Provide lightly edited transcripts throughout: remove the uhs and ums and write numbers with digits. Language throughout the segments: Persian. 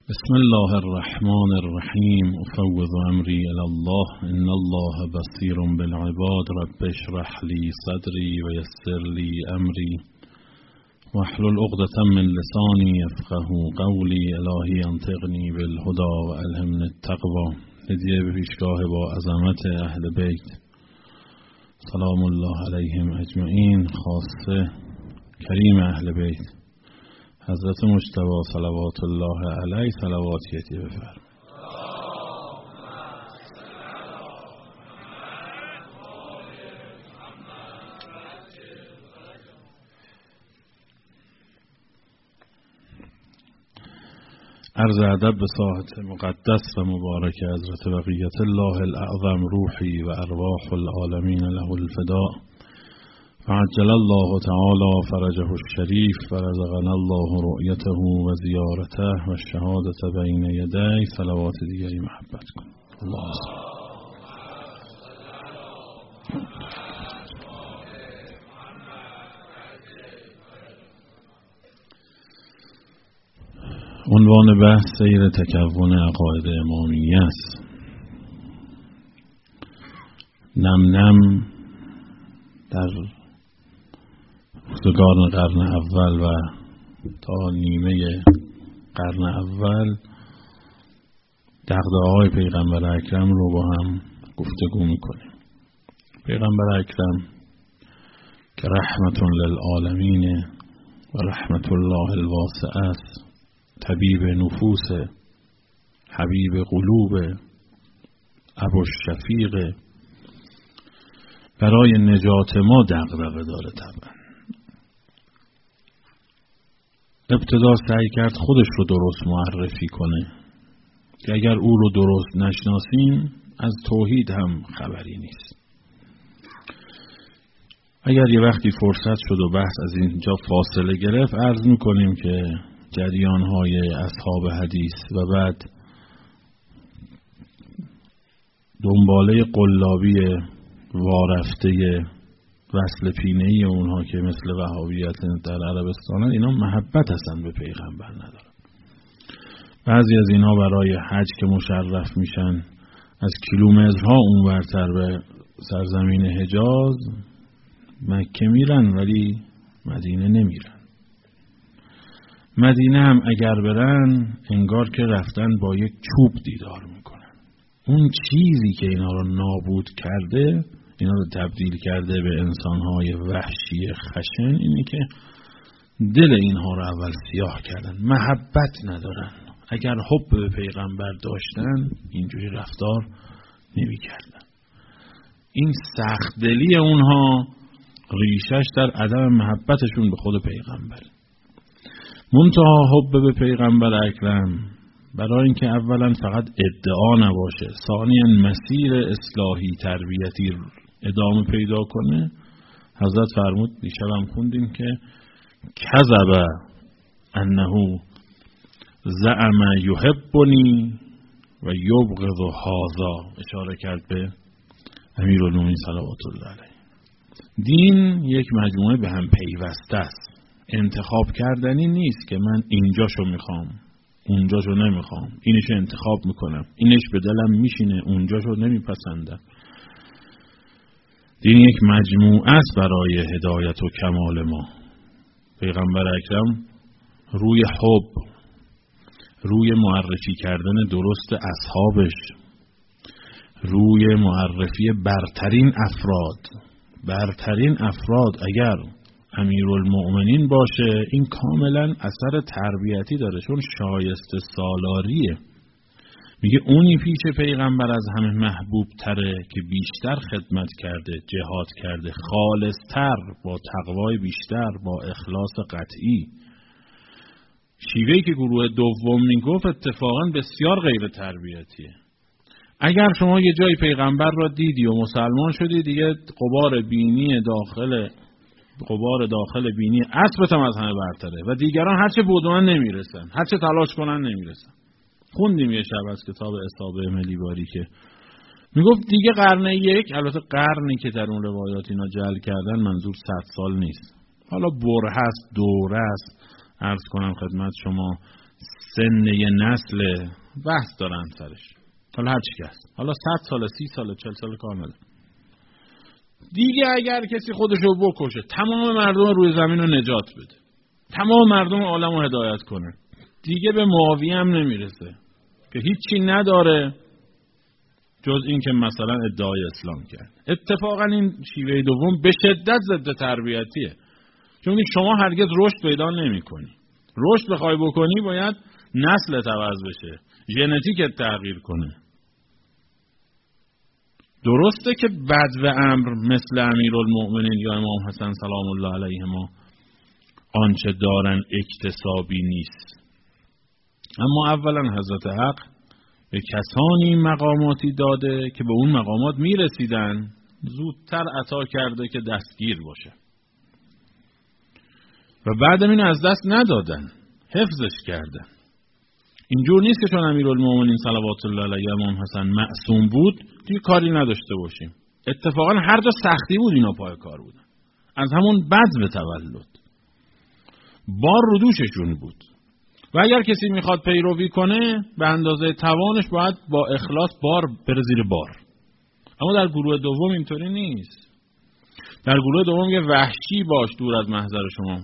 بسم الله الرحمن الرحیم. افوض امری الی الله ان الله بصیر بالعباد. رب اشرح لی صدری و یسر لی امری واحلل عقدة من لسانی یفقهوا قولی. الهی انطقنی بالهدی و الهمنی التقوی. هدیه به پیشگاه با عظمت اهل بیت سلام الله علیهم اجمعین، خاصه کریم اهل بیت حضرت مجتبی صلوات الله علیه صلواتیتی بفرمایید. عرض ادب به ساحت مقدس و مبارک حضرت بقیت الله الاعظم روحی و ارواح العالمین له الفداء. فعجل الله تعالی فرجه الشریف و رزقنا الله رؤیته و زیارته و شهادت بین یدی. صلوات دیگری محبت کن. الله عنوان بحث سیر تکون عقاید امامیه است. نم نم در روزگار قرن اول و تا نیمه قرن اول دغدغه‌های پیغمبر اکرم رو با هم گفتگو میکنیم. پیغمبر اکرم که رحمت للعالمین و رحمت الله الواسعه است، طبیب نفوس، حبیب قلوب، ابو الشفیق، برای نجات ما دغدغه داره. طبعا ابتدا سعی کرد خودش رو درست معرفی کنه که اگر او رو درست نشناسیم از توحید هم خبری نیست. اگر یه وقتی فرصت شد و بحث از اینجا فاصله گرفت، عرض میکنیم که جریان‌های اصحاب حدیث و بعد دنباله قلابی وارفته وصل پینه‌ای اونها که مثل وهابیت در عربستان، اینا محبت هستن به پیغمبر ندارن. بعضی از اینا برای حج که مشرف میشن از کیلومترها اونورتر به سرزمین حجاز مکه میرن ولی مدینه نمیرن. مدینه هم اگر برن انگار که رفتن با یک چوب دیدار میکنن. اون چیزی که اینا رو نابود کرده، اینا رو تبدیل کرده به انسانهای وحشی خشن، اینه که دل اینها رو اول سیاه کردن. محبت ندارن. اگر حب به پیغمبر داشتن اینجوری رفتار نمی کردن. این سخت دلی اونها ریشش در عدم محبتشون به خود پیغمبر. منتها حب به پیغمبر اکرم برای اینکه اولا فقط ادعا نباشه، ثانیاً مسیر اصلاحی تربیتی ادامه پیدا کنه، حضرت فرمود، دیشب هم خوندیم که کذب انه زعم یحبنی و یبغض هذا، اشاره کرد به امیرالمومنین صلوات الله علیه. دین یک مجموعه به هم پیوسته است. انتخاب کردنی نیست که من اینجاشو میخوام اونجاشو نمیخوام، اینشو انتخاب میکنم، اینش به دلم میشینه اونجاشو نمیپسندم. دین یک مجموعه است برای هدایت و کمال ما. پیغمبر اکرم روی حب، روی معرفی کردن درست اصحابش، روی معرفی برترین افراد اگر امیرالمؤمنین باشه، این کاملا اثر تربیتی داره، چون شایسته سالاریه. میگه اونی پیش پیغمبر از همه محبوب تره که بیشتر خدمت کرده، جهاد کرده، خالصتر، با تقوای بیشتر، با اخلاص قطعی. شیوهی که گروه دوم میگفت اتفاقا بسیار غیر تربیتیه. اگر شما یه جای پیغمبر را دیدی و مسلمان شدی، دیگه غبار داخل بینی اسبت هم از همه برتره و دیگران هرچه بدونن نمیرسن، هرچه تلاش کنن نمیرسن. خوندیم یه شب از کتاب اصابه ملیباری که میگفت دیگه قرن یک، البته قرنی که در اون روایات اینا جعل کردن منظور 100 سال نیست، حالا بره هست، دوره است. عرض کنم خدمت شما سنه نسل بحث دارن سرش، حالا هر چی هست، حالا 100 سال 30 سال 40 سال کار نداره. دیگه اگر کسی خودشو بکشه تمام مردم روی زمین رو نجات بده، تمام مردم عالم رو هدایت کنه، دیگه به معاویه هم نمیرسه که هیچی نداره جز این که مثلا ادعای اسلام کرد. اتفاقا این شیوه دوم به شدت ضد تربیتیه، چون شما هرگز رشد پیدا نمی کنی. رشد بخوای بکنی باید نسلت عوض بشه، ژنتیکت تغییر کنه. درسته که بد و امر مثل امیرالمؤمنین یا امام حسن سلام الله علیهما آنچه دارن اکتسابی نیست، اما اولا حضرت حق به کسانی مقاماتی داده که به اون مقامات میرسیدن، زودتر عطا کرده که دستگیر باشه و بعدم اینو از دست ندادن، حفظش کردن. اینجور نیست که چون امیرالمؤمنین صلوات الله علیه امام حسن معصوم بود دیگه کاری نداشته باشیم. اتفاقا هر جا سختی بود اینا پای کار بودن، از همون بذر تولد بار رو دوششون بود و اگر کسی میخواد پیروی کنه به اندازه توانش باید با اخلاص بار بره زیر بار. اما در گروه دوم اینطوری نیست. در گروه دوم یه وحشی باش دور از محضر شما،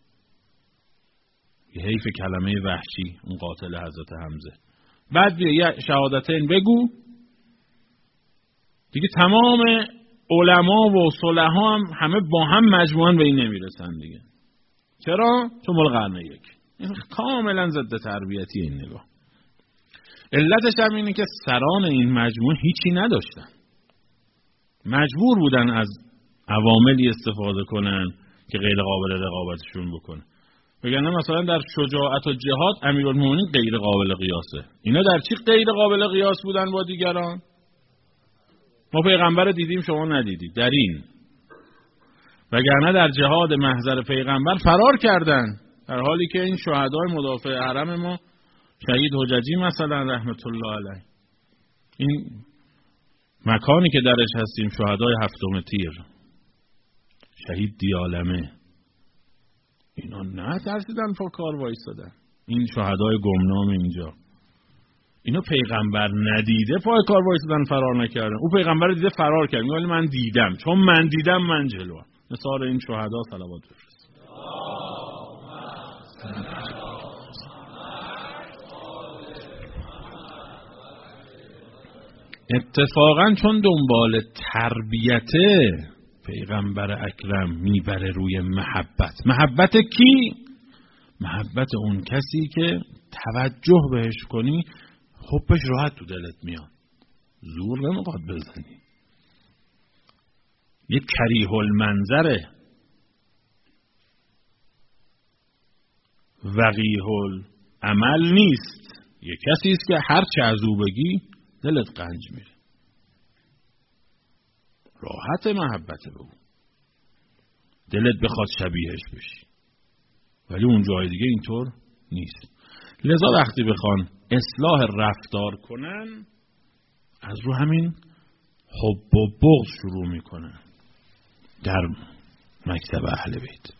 یه حیف کلمه وحشی، اون قاتل حضرت حمزه. بعد بیا یه شهادتین بگو دیگه، تمام علما و صلحا هم همه با هم مجموعاً به این نمیرسن دیگه. چرا؟ چون مال قرن یک. این کاملا ضد تربیتی این نگاه. علتش هم اینه که سران این مجموعه هیچی نداشتن، مجبور بودن از عواملی استفاده کنن که غیر قابل رقابتشون بکنه. بگن مثلا در شجاعت و جهاد امیرالمومنین غیر قابل قیاسه. اینا در چی غیر قابل قیاس بودن با دیگران؟ ما پیغمبر دیدیم شما ندیدید در این، وگرنه در جهاد محضر پیغمبر فرار کردن، در حالی که این شهدای مدافع حرم ما، شهید حججی مثلا رحمت الله علیه، این مکانی که درش هستیم، شهدای هفتم تیر، شهید دیالمه، اینا نه ترسیدن پا کار وایستادن. این شهدای گمنام اینجا، اینا پیغمبر ندیده پای کار وایستادن فرار نکردن. او پیغمبر دیده فرار کرد، ولی من دیدم، چون من دیدم من جلوام. مثال این شهدا صلوات بفرست. اتفاقا چون دنبال تربیته پیغمبر اکرم میبره روی محبت. محبت کی؟ محبت اون کسی که توجه بهش کنی حبش راحت تو دلت میاد، زور نمیخواد بزنی. یک کریه المنظره، وقیح العمل نیست. یک کسی است که هر چه از او بگی دلت قنج میره، راحت محبت به او، دلت بخواد شبیهش بشی. ولی اون جای دیگه اینطور نیست. لذا وقتی بخوان اصلاح رفتار کنن از رو همین حب و بغض شروع میکنن در مکتب اهل بیت.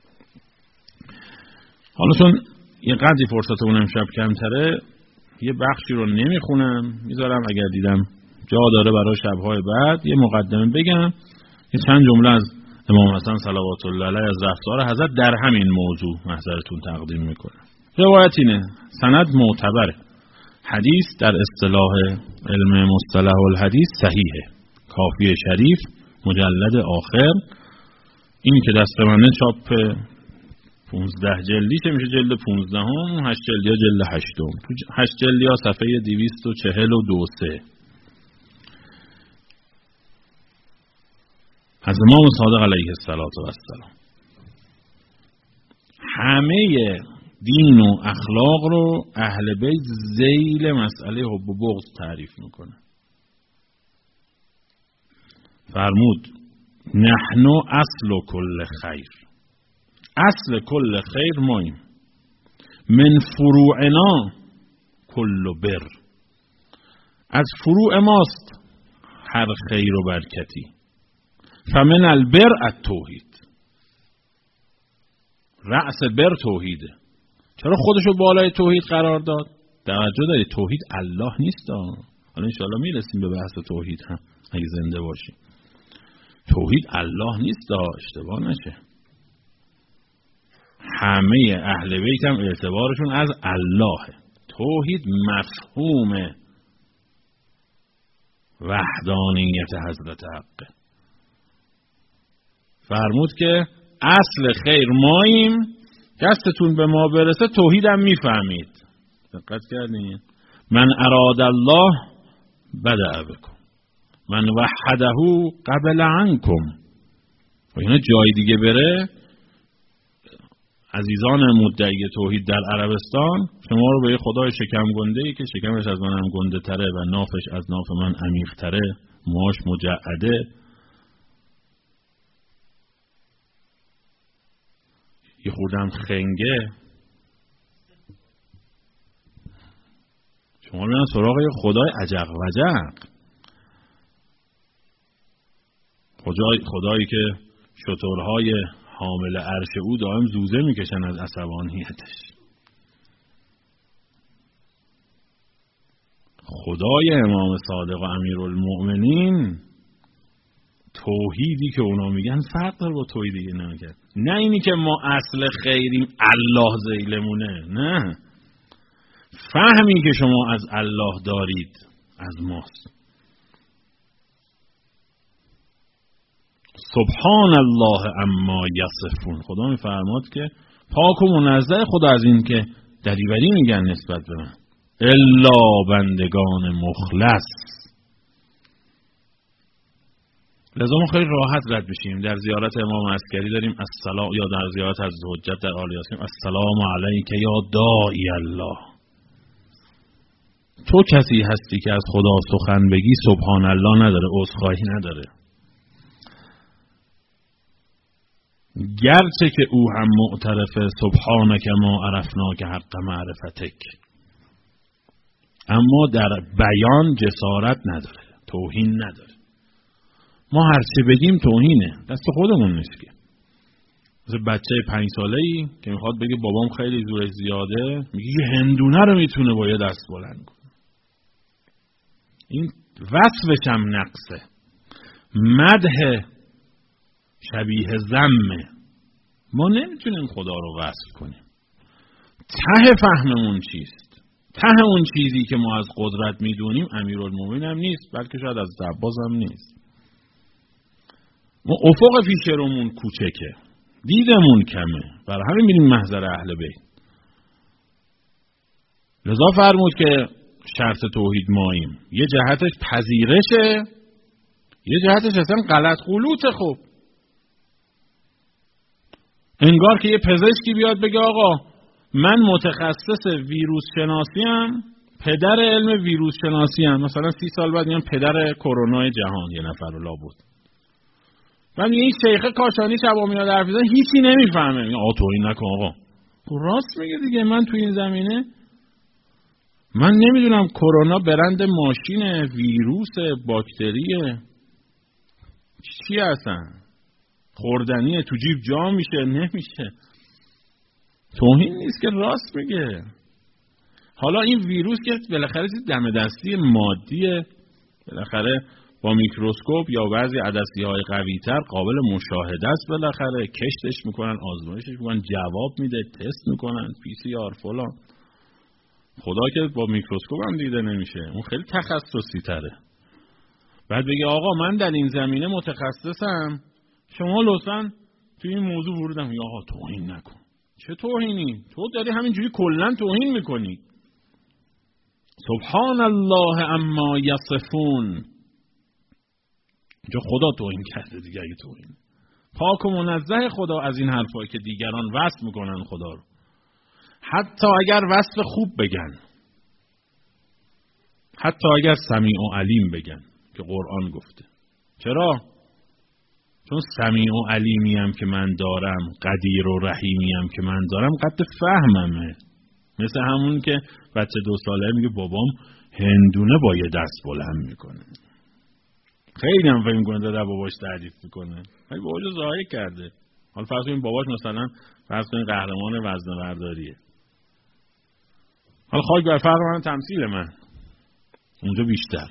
حالا چون یه قدری فرصتمون امشب کمتره یه بخشی رو نمیخونم، میذارم اگر دیدم جا داره برای شبهای بعد یه مقدمه بگم. یه چند جمله از امام حسن صلوات الله علیه از رفتار حضرت در همین موضوع محضرتون تقدیم میکنم. روایت اینه، سند معتبره، حدیث در اصطلاح علم مصطلح الحدیث صحیحه. کافی شریف مجلد آخر، این که دست منه چاپ 15 جلدیشه، میشه جلد 15 هم، 8 جلدی ها جلد 8 هم. تو 8 جلدی ها صفحه 242 از امام صادق علیه السلام. همه دین و اخلاق رو اهل بیت ذیل مسئله حب و بغض تعریف میکنه. فرمود نحن اصل کل خیر، اصل کل خیر ماییم، من فروعنا کل بر، از فروع ماست هر خیر و برکتی. فمن البر التوحید، رأس بر توحیده. چرا خودشو بالای توحید قرار داد؟ توجه دارید توحید الله نیست. حالا انشاءالله میرسیم به بحث توحید هم اگه زنده باشیم. توحید الله نیست، اشتباه نشه. همه اهل بیت هم اعتبارشون از اللهه. توحید مفهوم وحدانیت حضرت حقه. فرمود که اصل خیر ماییم، دستتون به ما برسه توحیدم میفهمید. دقت کردین؟ من اراد الله بدأ بکن، من وحده قبل عنکم. و اینا جای دیگه بره، عزیزان مدعی توحید در عربستان شما رو به یه خدای شکم گنده‌ای که شکمش از من هم گنده تره و نافش از ناف من عمیق تره، موهاش مجعده، یه خوردم خنگه، شما رو سراغ یه خدای عجق وجق، خدایی که شترهای حامل عرش او دائم زوزه میکشن از عصبانیتش. خدای امام صادق و امیرالمؤمنین توحیدی که اونا میگن فرق داره با توحیدی که نمیگن. نه اینی که ما اصل خیریم الله ذیلمونه، نه، فهمی که شما از الله دارید از ماست. سبحان الله اما یصفون. خدا میفرماد که پاک و منزه خدا از این که دریوری میگن نسبت به من، الا بندگان مخلص. لذا ما خیلی راحت رد بشیم. در زیارت امام عسکری داریم السلام، یا در زیارت از حجت در آل یاسین السلام علیک یا داعی الله. تو کسی هستی که از خدا سخن بگی سبحان الله نداره، عذرخواهی نداره، گرچه که او هم معترفه سبحانک ما عرفناک حق معرفتک، اما در بیان جسارت نداره، توهین نداره. ما هرچه بگیم توهینه، دست خودمون نیست که. مثل بچه 5 ساله‌ای که میخواد بگه بابام خیلی زورش زیاده، میگه یه هندونه رو میتونه با یه دست بلند کنه. این وصفش هم نقصه، مدح شبیه ذمه. ما نمیتونیم خدا رو وصف کنیم. ته فهممون چیست؟ ته اون چیزی که ما از قدرت میدونیم امیرالمومنین هم نیست، بلکه شاید از عباس هم نیست. ما افق پیش رومون کوچکه، دیدمون کمه، برای همین میریم محضر اهل بیت. لذا فرمود که شرط توحید ماییم، یه جهتش پذیرشه، یه جهتش اصلا غلط غلوطه. خب انگار که یه پزشکی بیاد بگه آقا من متخصص ویروس شناسیم، پدر علم ویروس شناسیم، مثلا 30 سال بعد میگن پدر کرونا جهان یه نفر لا بود. و میگه این شیخ کاشانی شبا میاد حرف میزنه هیچی نمیفهمه. میگه آقا توهین نکن آقا. راست میگه دیگه، من تو این زمینه من نمیدونم کرونا برند ماشینه، ویروس، باکتریه، چی هستن؟ خوردنیه، تو جیب جا میشه نمیشه. توهین نیست که، راست میگه. حالا این ویروس که بالاخره دم دستی مادیه، بالاخره با میکروسکوپ یا بعضی عدسی‌های قوی‌تر قابل مشاهده است، بالاخره کشتش میکنن، آزمایشش میکنن، جواب میده، تست میکنن، PCR فلان. خدا که با میکروسکوپ هم دیده نمیشه، اون خیلی تخصصی تره. بعد بگه آقا من در این زمینه متخصصم، شما لطفاً توی این موضوع ورودم. یا آقا توهین نکن. چه توهینی؟ تو داری همینجوری کلاً توهین میکنی. سبحان الله اما یصفون. جو خدا توهین کرده دیگه. اگه توهین پاک و منزه خدا از این حرفایی که دیگران وصف میکنن خدا رو، حتی اگر وصف خوب بگن، حتی اگر سمیع و علیم بگن که قرآن گفته. چرا؟ چون سمیع و علیمی هم که من دارم، قدیر و رحیمی هم که من دارم، قد فهممه. مثل همون که بچه 2 ساله میگه بابام هندونه با یه دست بلند میکنه. خیلی هم فهم کنه داده باباش تعریف میکنه، خیلی باباش رو ظاهر کرده. حالا فرض کنیم باباش مثلا فرض کنیم قهرمان وزنه برداریه، حالا خاک بر فرق من تمثیل من، اونجا بیشتر.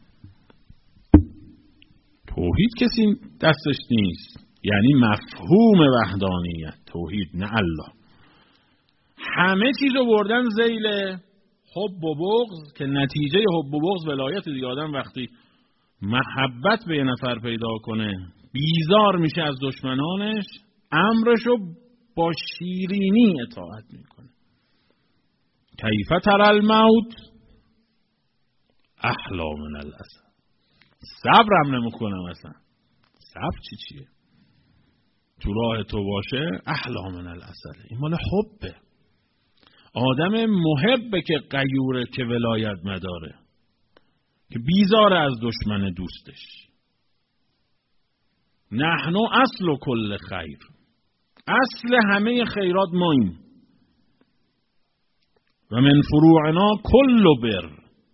توحید کسی دستش نیست، یعنی مفهوم وحدانیت، توحید نه الله. همه چیزو بردن ذیل حب و بغض که نتیجه حب و بغض ولایت دیگه. آدم وقتی محبت به یه نفر پیدا کنه بیزار میشه از دشمنانش، امرشو با شیرینی اطاعت میکنه. کیف تر الموت احلا من الاسد. صبرم نمیکنم اصلا. صبر چیه؟ تو راه تو باشه احلا من الاسد. این مال حبه. آدم محبه که غیوره، که ولایت مداره، که بیزاره از دشمن دوستش. نحنو اصل کل خیر، اصل همه خیرات ماییم. و من فروعنا کل بر.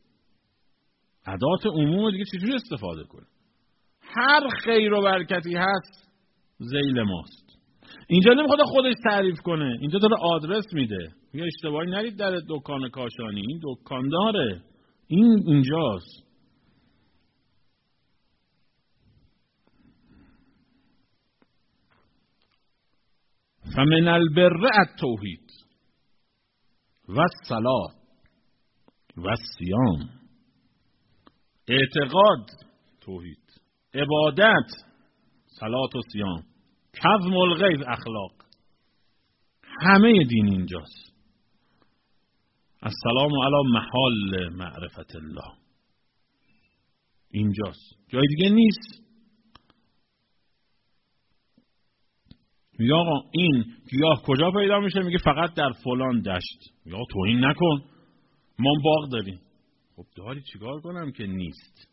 ادات عموم دیگه چجوری استفاده کنه؟ هر خیر و برکتی هست ذیل ماست. اینجا نمیخواد خودش تعریف کنه، اینجا داره آدرس میده. میگه اشتباهی نرید در دکان کاشانی، این دکان داره، این اینجاست. فمن البر التوحید و الصلاة و الصیام. اعتقاد توحید، عبادت صلات و صیام، کظم الغیظ اخلاق، همه دین اینجاست. السلام علی محال معرفت الله، اینجاست، جای دیگه نیست. میگه آقا این گیاه کجا پیدا میشه؟ میگه فقط در فلان دشت. میگه آقا توهین نکن، ما باغ داریم. خب داری چیکار کنم که نیست؟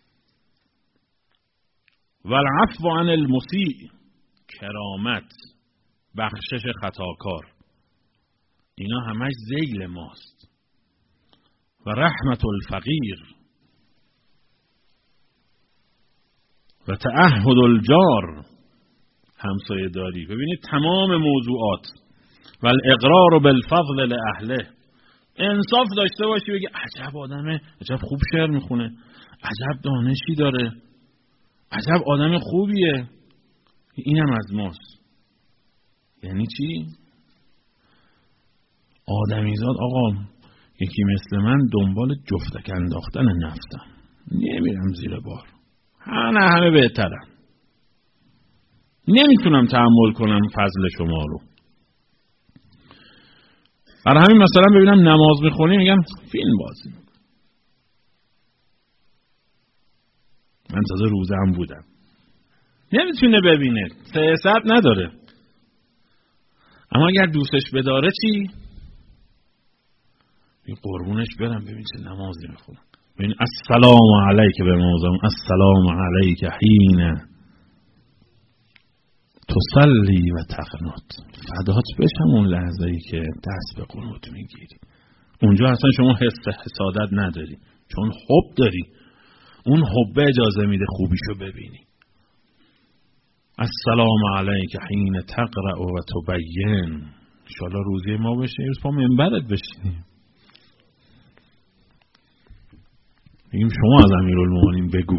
والعفو عن المسیء، کرامت، بخشش خطاکار، اینا همش ذیل ماست. و رحمت الفقیر و تعهد الجار، همسایه داری. ببینید تمام موضوعات. و الاقرار بالفضل لاهله، انصاف داشته باشی، بگی عجب آدمه، عجب خوب شعر میخونه، عجب دانشی داره، عجب آدم خوبیه، اینم از ماست. یعنی چی؟ آدمیزاد آقا، یکی مثل من دنبال جفتک انداختن نفتم، نمیرم زیر بار، همه بهترم، نمیتونم تحمل کنم فضل شما رو. برای همین مثلا ببینم نماز میخونی میگم فیلم بازی میکنم. من تازه روزه هم بودم. نمیتونه ببینه، سیاست نداره. اما اگر دوستش بداره چی؟ این قربونش برم ببین چه نمازی میخونم. ببین السلام علیک به موزم، السلام علیک حین تصلی و تقنط. فدات بشم اون لحظه ای که دست به قنوت میگیری. اونجا اصلا شما حسادت نداری، چون حب داری. اون حب اجازه میده خوبیشو ببینی. السلام علیک حین تقرأ و تبین. انشاءالله روزی ما بشه یه روز پا منبرت بشینیم میگیم شما از امیرالمومنین بگو،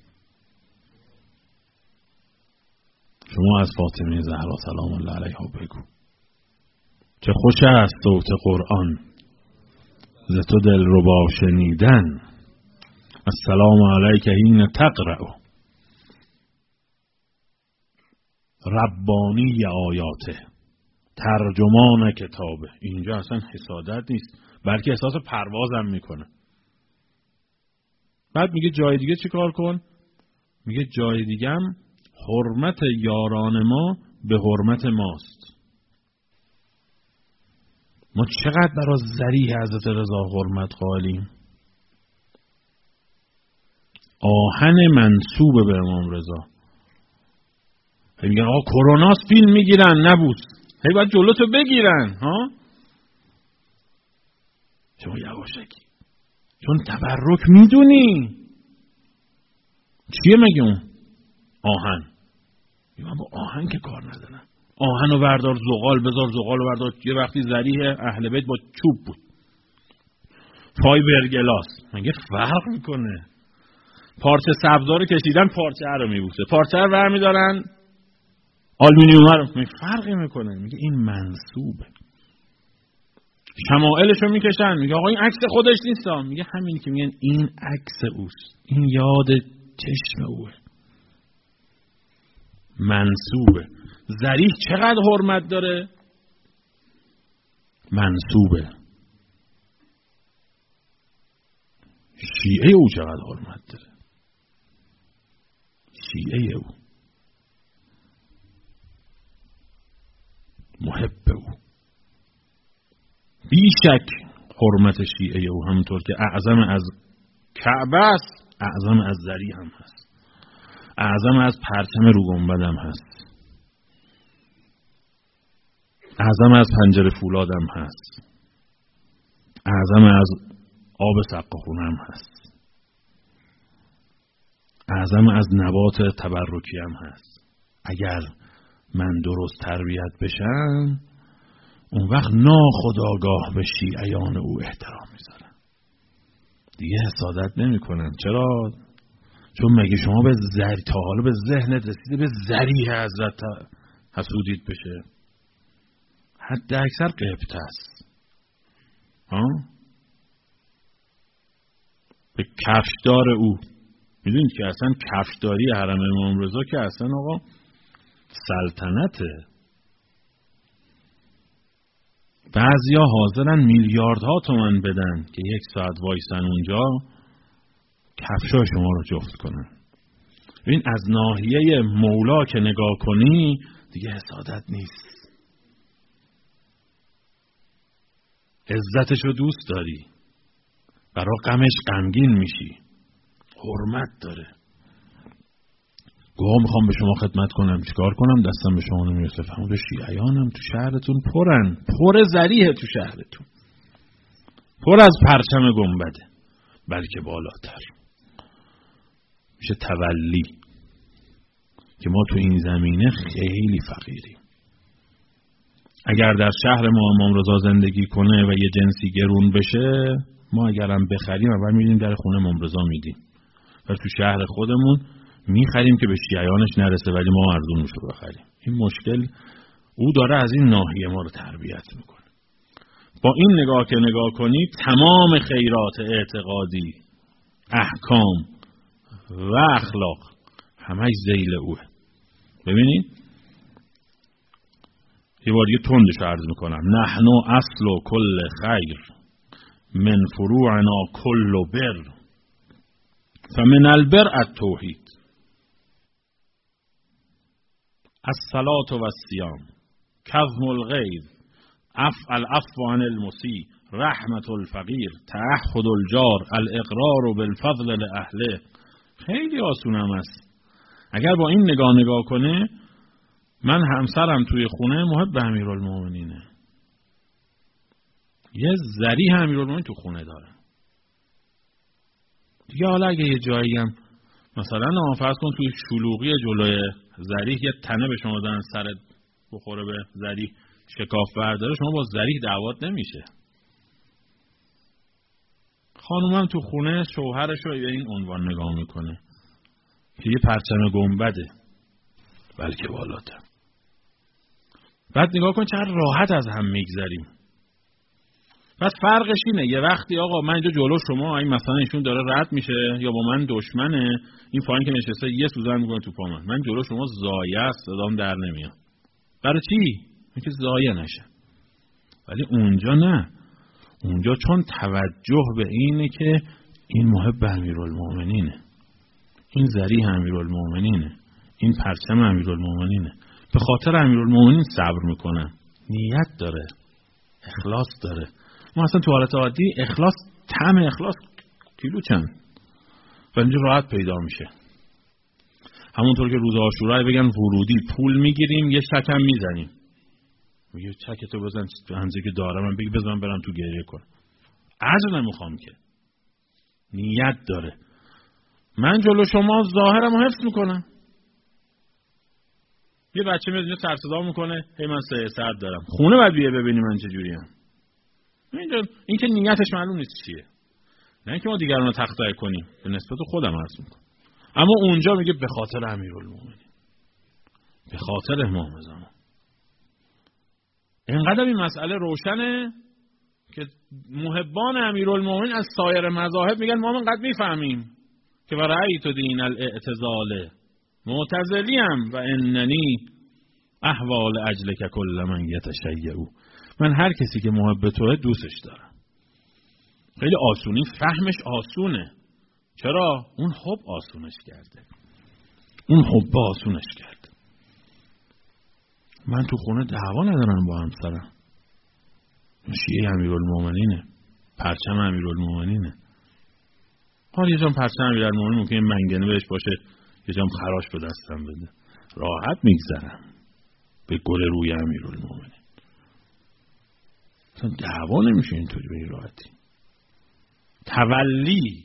شما از فاطمه زهرا سلام الله علیها بگو. چه خوش است صوت قرآن ز تو دل ربا شنیدن. السلام علیک حین تقرأ. ربانی آیاته، ترجمان کتابه. اینجا اصلا حسادت نیست، بلکه احساس پروازم میکنه. بعد میگه جای دیگه چی کار کن؟ میگه جای دیگه هم حرمت یاران ما به حرمت ماست. ما چقدر برای ذریح حضرت رضا حرمت قائلیم. آهن منسوب به امام رضا. میگن آقا کروناس فیلم میگیرن، نبوس، هی باید جلوتو بگیرن ها. شما یواشکی، چون تبرک میدونی چیه مگه اون آهن. میگن با آهن که کار ندارن. آهن رو بردار زغال بذار، زغال رو بردار. یه وقتی ذریح اهل بیت با چوب بود، فایبرگلاس، مگه فرق میکنه؟ پارچه سبزا رو کشیدن پارچه رو میبوسه، پارچه رو برمیدارن آلومینیوم رو، مگه فرقی میکنه؟ میگه این منسوبه. شمائلش رو میکشن، میگه آقا این عکس خودش نیست، میگه همین که میگن این عکس اوست، این یاد چشم اوه. منسوبه. ذریح چقدر حرمت داره؟ منسوبه. شیعه او چقدر حرمت داره؟ شیعه او، محب او. بیشک حرمت شیعه او همونطور که اعظم از کعبه است، اعظم از ذریح هم هست، اعظم از پرچم رو گنبد هم هست، اعظم از پنجره فولاد هم هست، اعظم از آب سقاخونه هم هست، اعظم از نبات تبرکی هم هست. اگر من درست تربیت بشم، اون وقت ناخودآگاه به شیعیان او احترام میذارن، دیگه حسادت نمی کنن. چرا؟ چون مگه شما به تا حالا به ذهنت رسیده به ذریح حضرت حسودیت بشه؟ حد اکثر قبطه است، به کفشدار او. میدونید که اصلا کفشداری حرم امام رضا که اصلا آقا سلطنته. بعضیا حاضرن میلیاردها تومان بدن که 1 ساعت وایسن اونجا کفشای شما رو جفت کنن. ببین از ناحیه مولا که نگاه کنی دیگه حسادت نیست، عزتش رو دوست داری، برای غمش غمگین میشی، حرمت داره. گواه میخوام به شما خدمت کنم، چیکار کنم؟ دستم به شما نمیرسه. فهمید شیعیانم تو شهرتون پرن، پر ذریح تو شهرتون، پر از پرچم گنبده، بلکه بالاتر میشه تولی که ما تو این زمینه خیلی فقیریم. اگر در شهر ما امام رضا زندگی کنه و یه جنسی گرون بشه، ما اگرم بخریم اول میدیم در خونه امام رضا میدیم، و تو شهر خودمون میخریم که به شیعیانش نرسه، ولی ما ارزون میشه بخریم. این مشکل او داره از این ناحیه ما رو تربیت میکنه. با این نگاه که نگاه کنید تمام خیرات اعتقادی، احکام و اخلاق همش ذیل اوه. ببینید یه بار یه تندش عرض میکنم. نحن اصل کل خیر من فروعنا کل بر فمن البر التوحید الصلاة و الصیام کظم الغیظ العفو عن المسیء رحمت الفقیر تعهد الجار الاقرار بالفضل لاهله. خیلی آسونم است. اگر با این نگاه کنه، من همسرم توی خونه محب امیرالمومنینه، یه ذریح امیرالمومنین تو خونه داره دیگه. حالا اگه یه جایی هم مثلا فرض کن توی شلوغی جلوی ذریح یه تنه به شما دادن سرت بخوره به ذریح شکاف برداره، شما با ذریح دعوات نمیشه. خانومم تو خونه شوهرش رو به این عنوان نگاه میکنه که یه پرچم گنبده، بلکه بالاتر. بعد نگاه کن چقدر راحت از هم میگذریم. پس فرقش اینه یه وقتی آقا من اینجا جلو شما، این مثلا ایشون داره رد میشه یا با من دشمنه، این پایین که نشسته یه سوزن میکنه تو پا من جلو شما زایه است، صدام در نمیاد. برای چی؟ اینکه زایه نشه. ولی اونجا نه، اونجا چون توجه به اینه که این محب امیرالمومنینه، این ذریح امیرالمومنینه، این پرچم امیرالمومنینه، به خاطر امیرالمومنین صبر میکنن، نیت داره، اخلاص داره. ما اصلا تو حالت عادی اخلاص، طعم اخلاص کیلو چند، و اینجا راحت پیدا میشه. همونطور که روز عاشورا بگن ورودی پول میگیریم یه چک هم میزنیم، میگه چک تو بزن تو همزه که دارم، من بگی بزن برم تو گریه کن. اجر نمیخوام که، نیت داره. من جلو شما ظاهرم رو حفظ میکنم. یه بچه میاد اینجا سر صدا میکنه هی من سرد دارم، خونه باید بیه ببینی من چجوریم. این که نیتش معلوم نیست چیه. نه که ما دیگران رو تخطئه کنیم، به نسبت خودم عرض میکنم. اما اونجا میگه به خاطر امیرالمومنین، به خاطر امام زمان. اینقدر این مسئله روشنه که محبان امیرالمومنین از سایر مذاهب میگن ما اینقدر میفهمیم که و رأیت دین الاعتزال معتزلیم و اننی احوال اجلک کل من یتشیع. من هر کسی که محب توه دوستش دارم. خیلی آسونی، فهمش آسونه. چرا؟ اون حب آسونش کرده، اون حب آسونش کرده. من تو خونه دعوا ندارم با همسرم، شیعه امیرالمومنینه، پرچم امیرالمومنینه. حالا یه جام پرچم امیرالمومنین ممکنه منگنه بهش باشه، یه جام خراش به دستم بده، راحت میگذرم به گل روی امیرالمومنین. اصلا دعوا نمیشه اینطوری به این راحتی. تولی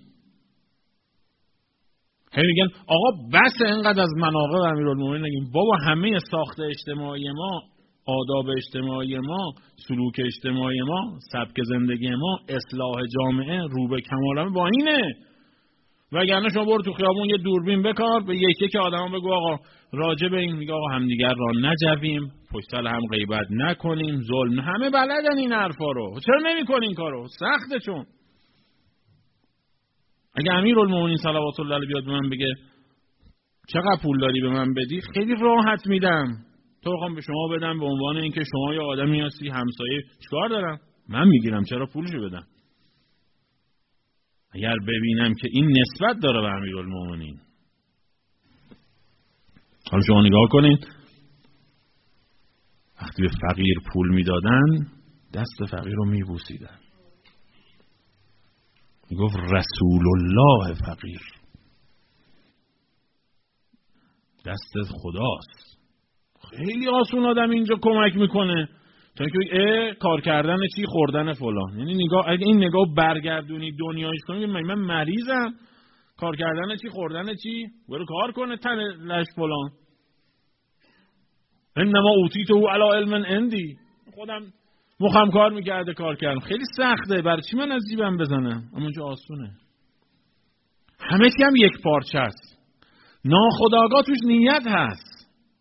هی میگن آقا بس اینقدر از مناقب امیرالمومنین نگیم. بابا همه ساخت اجتماعی ما، آداب اجتماعی ما، سلوک اجتماعی ما، سبک زندگی ما، اصلاح جامعه رو به کمال با اینه. وگرنه شما برو تو خیابون یه دوربین بکار، به یکی که آدما بگو آقا راجع به این، میگه آقا همدیگر را نجویم، پشت سر هم غیبت نکنیم، ظلم. همه بلدن این حرفا رو، چرا نمی‌کنین کارو؟ سخته. چون اگه امیرالمومنین صلوات الله علیه بیاد به من بگه چقدر پول داری به من بدی، خیلی راحت میدم. تو بخوام به شما بدم به عنوان اینکه شما یه آدمی هستی، همسایه، چیکار دارم؟ من میگیرم، چرا پولشو بدم؟ اگر ببینم که این نسبت داره به امیرالمومنین. حالا شما نگاه کنین، وقتی به فقیر پول میدادن دست فقیر رو میبوسیدن. میگفت رسول الله فقیر، دست خداست. خیلی آسون آدم اینجا کمک میکنه تا اینکه کار کردن چی، خوردن فلان. یعنی نگاه، اگه این نگاه برگردونی دنیایش کنی، من مریضم، کار کردن چی، خوردن چی، برو کار کنه تن لش فلان. انما اوتیته علی علم عندی، خودم مخم کار میکرده کار کردم. خیلی سخته، برای چی من از جیبم بزنم؟ اما اونجا آسونه. همه چی هم یک پارچه است، ناخودآگاه توش نیت هست.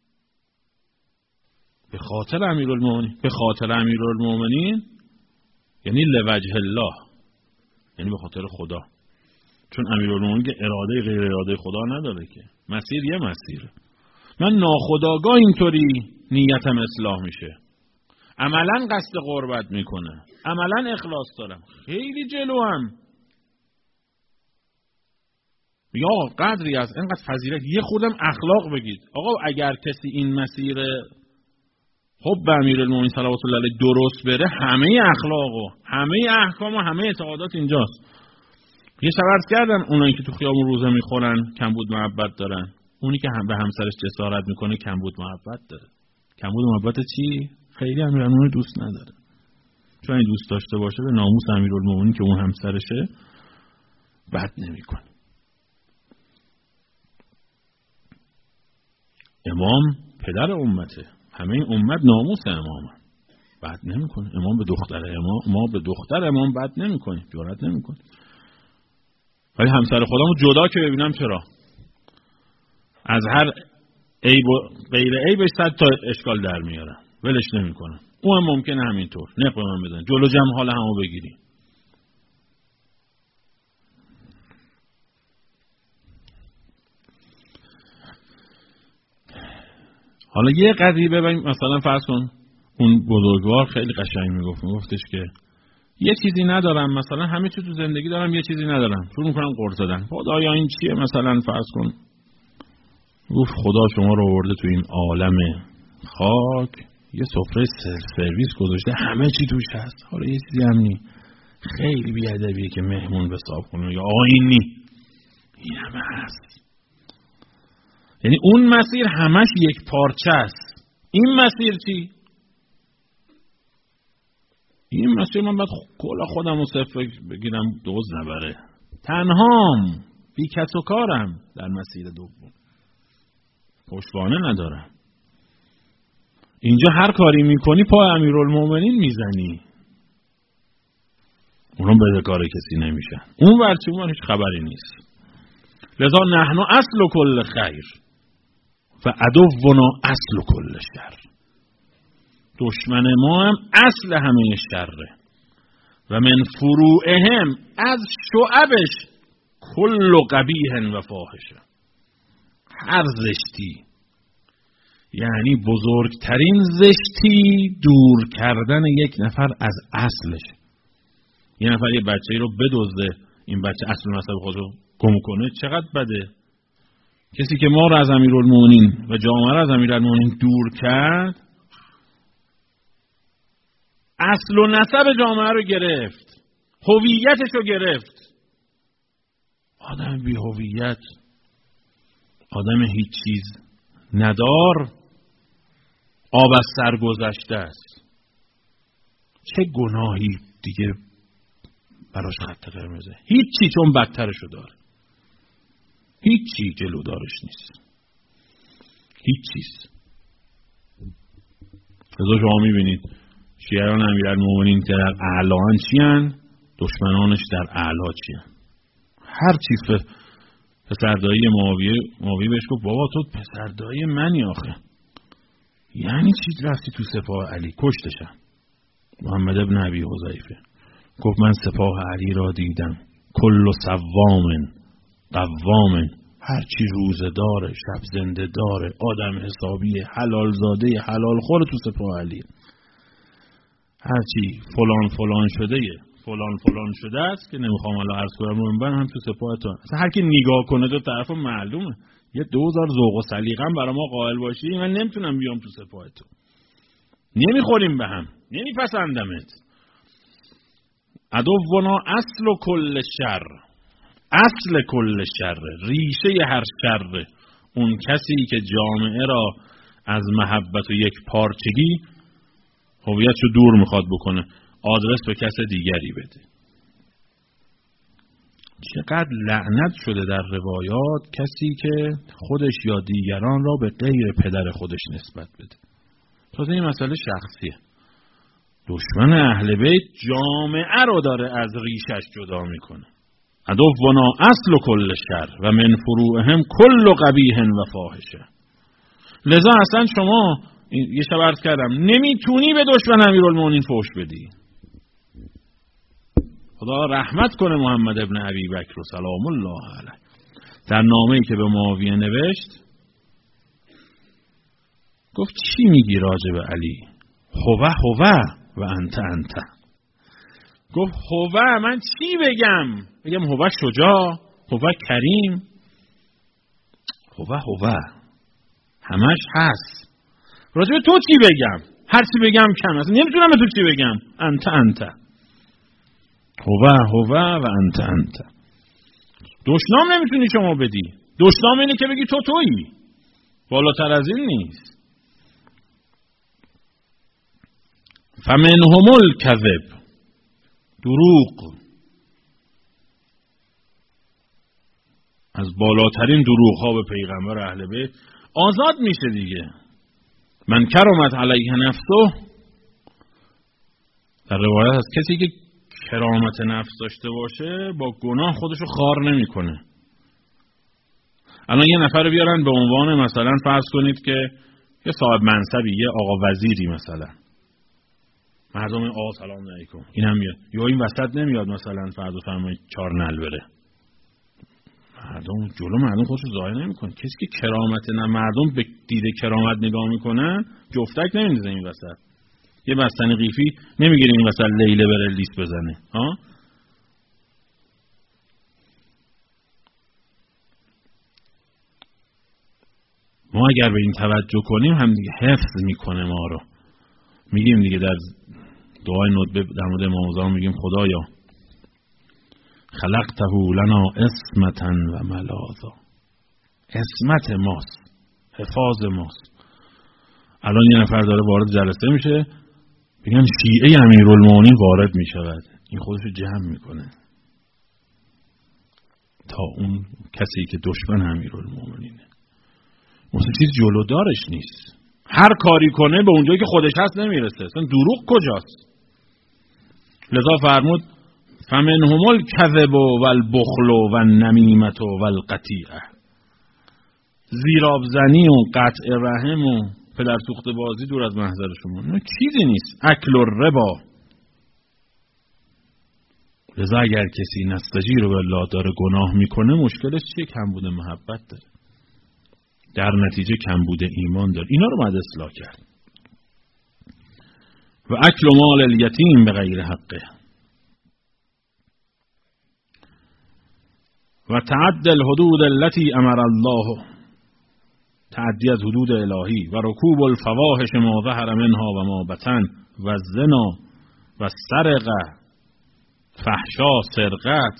به خاطر امیرالمومنین، به خاطر امیرالمومنین یعنی لوجه الله، یعنی به خاطر خدا. چون امیرالمومنین که اراده غیر اراده خدا نداره که، مسیر یه مسیره. من ناخودآگاه اینطوری نیتم اصلاح میشه، عملا قصد قربت میکنه، عملا اخلاص دارم، خیلی جلوام. یا قدری از اینقدر فضیلت، یه خودم اخلاق بگید. آقا اگر کسی این مسیر حب امیرالمومنین صلوات الله علیه درست بره، همه اخلاق و همه احکام و همه اعتقادات اینجاست. یه شورت کردن اونایی که تو خیابون روزه میخورن کمبود محبت دارن، اونی که هم به همسرش جسارت میکنه کمبود محبت داره. کمبود محبت چی؟ خیلی امیرالمومنین دوست نداره. چون این دوست داشته باشه به ناموس امیرالمومنین که اون همسرشه بد نمیکنه. امام پدر امته، همه امت ناموس امامه، بد نمیکنه. امام به دختر امام، ما به دختر امام بد نمیکنیم، جرأت نمیکنیم. ولی همسر خودمو جدا که ببینم چرا؟ از هر عیب و غیر عیبش 100 تا اشکال در میارم، ولش نمیکنم. اون هم ممکنه همینطور نق به من بزنه، جلو جمع حال همو بگیریم. حالا یه قضیه ببینیم، مثلا فرض کن اون بزرگوار خیلی قشنگ میگفتش که یه چیزی ندارم، مثلا همه چی تو زندگی دارم، یه چیزی ندارم، شروع میکنم قرض دادن. خدایا این چیه؟ مثلا فرض کن گفت خدا شما رو آورده تو این عالم خاک، یه سفره سرویس گذاشته، همه چی توش هست. حالا یه چیزی هم نی، خیلی بیادبیه که مهمون به حساب کنه، یا آقا این نی، این همه هست. یعنی اون مسیر همش یک پارچه است. این مسیر چی؟ این مسیر من باید کلا خودم رو صفر بگیرم دوز نبره، تنهام بی کس و کارم در مسیر دوم، پشتوانه ندارم. اینجا هر کاری میکنی پای امیرالمومنین میزنی. اونا بدهکار کسی نمیشن. اون ورچه اون هیچ خبری نیست. لذا نحن اصل کل خیر و عدونا اصل کل شر. دشمن ما هم اصل همه شره. و من فروعهم، از شعبش، کل قبیح و فاحشه. هر زشتی، یعنی بزرگترین زشتی دور کردن یک نفر از اصلش. یه نفر یه بچه‌ای رو بدزده، این بچه اصل مذهب خودش رو گم کنه، چقدر بده. کسی که ما رو از امیرالمومنین و جامعه رو از امیرالمومنین دور کرد، اصل و نسب جامعه رو گرفت، هویتش رو گرفت. آدم بی هویت، آدم هیچ چیز ندار، آب از سر گذشته است. چه گناهی دیگه براش خط قرمزه؟ هیچی، چون بدترشو داره. هیچی جلودارش نیست. هیچ چیز. لذا شما میبینید شیعیان امیرالمومنین که در اعلان چیان، دشمنانش در اعلا چیان. هر چیز پسردایی معاویه بهش گفت بابا تو پسردایی منی آخه. یعنی چی رفتی تو سپاه علی؟ کشتشم. محمد ابن ابی حذیفه گفت من سپاه علی را دیدم، کل صوام قوام، هرچی روزه داره، شب زنده داره، آدم حسابیه، حلال زاده، حلال خور تو سپاه علی. هرچی فلان شده است که نمیخوام الان عرض کنم، من هم تو سپاه تو. اصلا هر کی نگاه کنه دو طرفو معلومه. یه 2000 ذوق و سلیقه‌ام برای ما قائل باشی، من نمیتونم بیام تو سپاه تو. نمیخوریم به هم، نمیپسندمت. عدونا اصل کل شر، اصل کل شر، ریشه هر شر. اون کسی که جامعه را از محبت و یک پارچگی هویتشو دور میخواد بکنه، آدرس به کس دیگری بده. چقدر لعنت شده در روایات کسی که خودش یا دیگران را به غیر پدر خودش نسبت بده. تازه این مسئله شخصیه. دشمن اهل بیت جامعه رو داره از ریشش جدا میکنه. عدونا اصل کل شر و من فروعهم کل قبیح و فاحشه. لذا اصلا شما یه شب عرض کردم نمیتونی به دشمن امیرالمومنین فحش بدی. خدا رحمت کنه محمد ابن ابی بکر سلام الله علیه، در نامه‌ای که به معاویه نوشت گفت چی میگی راجع به علی؟ هوه و انت. گفت هوه، من چی بگم هوه شجاع، هوه کریم، هوه همش هست. راجع به تو چی بگم؟ هر چی بگم کم است، نمیتونم به تو چی بگم. انت هوه و انت. دشنام نمیتونی شما بدی. دشنام اینه که بگی تو تویی، بالاتر از این نیست. فمنهم الکذب، دروغ، از بالاترین دروغ ها به پیغمبر اهل بیت آزاد میشه دیگه. من کرامت علیه نفسه، در روایت از کسی که کرامت نفس داشته باشه با گناه خودشو خار نمیکنه. الان یه نفر بیارن به عنوان مثلا فرض کنید که یه صاحب منصبی، یه آقا وزیری مثلا، مردم آقا سلام علیکم، این هم میاد یا این وسط نمیاد مثلا فرض فرمایید 4 نعل بره، مردم جلو مردم خودشو ظاهر نمیکنه. کسی که کرامت مردم به دید کرامت نگاه میکنن جفتک نمیندازه این وسط. یه بستنی قیفی نمیگیره این وسط لیله بره لیس بزنه. ها ما اگر به این توجه کنیم هم دیگه حفظ میکنه ما رو. میگیم دیگه در دعای ندبه در مورد امام زمان میگیم خدایا خلقته لنا اسمتا و ملاذا، اسمت ماست، حفاظ ماست. الان یه نفر داره وارد جلسه میشه، بگن شیعه امیرالمومنین وارد میشود، این خودشو جمع میکنه تا اون کسی که دشمن امیرالمومنینه. اون چیز جلودارش نیست، هر کاری کنه به اونجایی که خودش هست نمیرسه. اصلا دروغ کجاست؟ لذا فرمود فمنهم الکذب والبخل والنمیمة والقطیعه. زیرابزنی و قطع رحم و پدرسوخته بازی دور از محضر شما، نه چیزی نیست. اکل الربا. لذا اگر کسی نستجیر بالله داره گناه میکنه، مشکلش چیه؟ کمبود محبت داره، در نتیجه کمبود ایمان داره. اینا رو باید اصلاح کرد. و اکل مال الیتیم بغیر حقه و تعدی الحدود التي امر الله، تعدی از حدود الهی، و رکوب الفواحش ما ظهر منها و ما بطن، و الزنا و سرقه، فحشا، سرقت.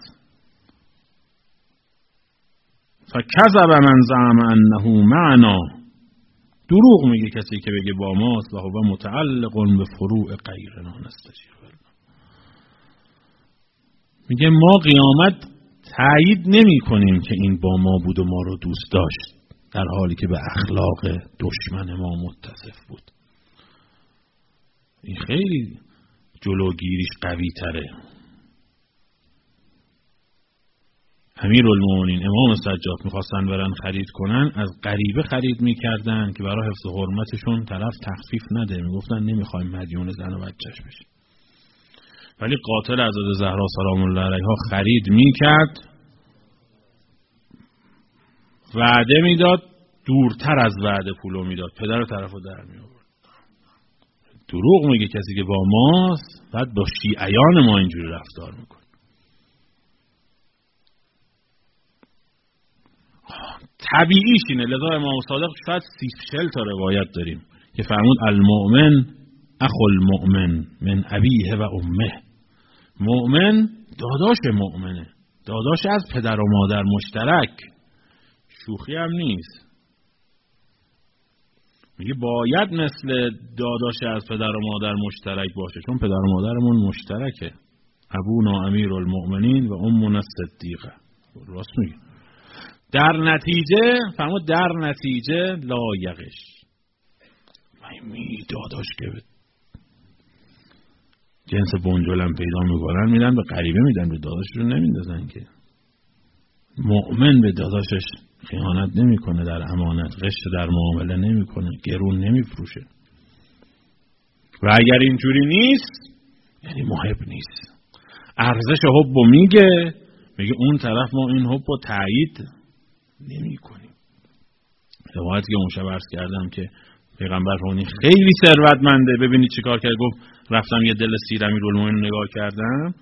فکذب من زعم انه معنا، دروغ میگه کسی که بگه با ماست، و هو متعلق به فروع غیرنا نستجیر. میگه ما قیامت تایید نمی کنیم که این با ما بود و ما رو دوست داشت، در حالی که به اخلاق دشمن ما متصف بود. این خیلی جلوگیریش قوی تره. امیرالمومنین امام سجاد میخواستن برن خرید کنن، از غریبه خرید میکردن که برای حفظ حرمتشون طرف تخفیف نده، میگفتن نمیخوایم مدیون زن و بچهش بشیم. ولی قاتل حضرت زهرا سلام الله علیها خرید میکرد، وعده میداد، دورتر از وعده پولو میداد، پدر طرفو در میآورد. دروغ میگه کسی که با ماست، بعد با شیعیان ما اینجوری رفتار میکنه. طبیعیش اینه. لذا امام صادق شاید 30-40 تا روایت داریم که فرمود المؤمن اخو المؤمن من ابیه و امه. مؤمن داداش مؤمنه، داداش از پدر و مادر مشترک، شوخی هم نیست. میگه باید مثل داداش از پدر و مادر مشترک باشه، چون پدر و مادرمون مشترکه. ابونا امیرالمؤمنین و امنا الصدیقه. راست میگه. در نتیجه فرمود در نتیجه لایقش. می داداش که جنس بنجلم پیدا میکنن میدن به غریبه میدن، به داداششون نمیندازن که. مؤمن به داداشش خیانت نمیکنه، در امانت غش در معامله نمیکنه، گرون نمیفروشه. و اگر اینجوری نیست یعنی محب نیست. ارزش حبو میگه اون طرف ما این حبو تایید نمیکنیم. روایتی که اون شب عرض کردم که پیغمبر فرمودن خیلی ثروتمنده، ببینید چیکار کرد. گفت رفتم یه دل سیر امیرالمومنین نگاه کردم،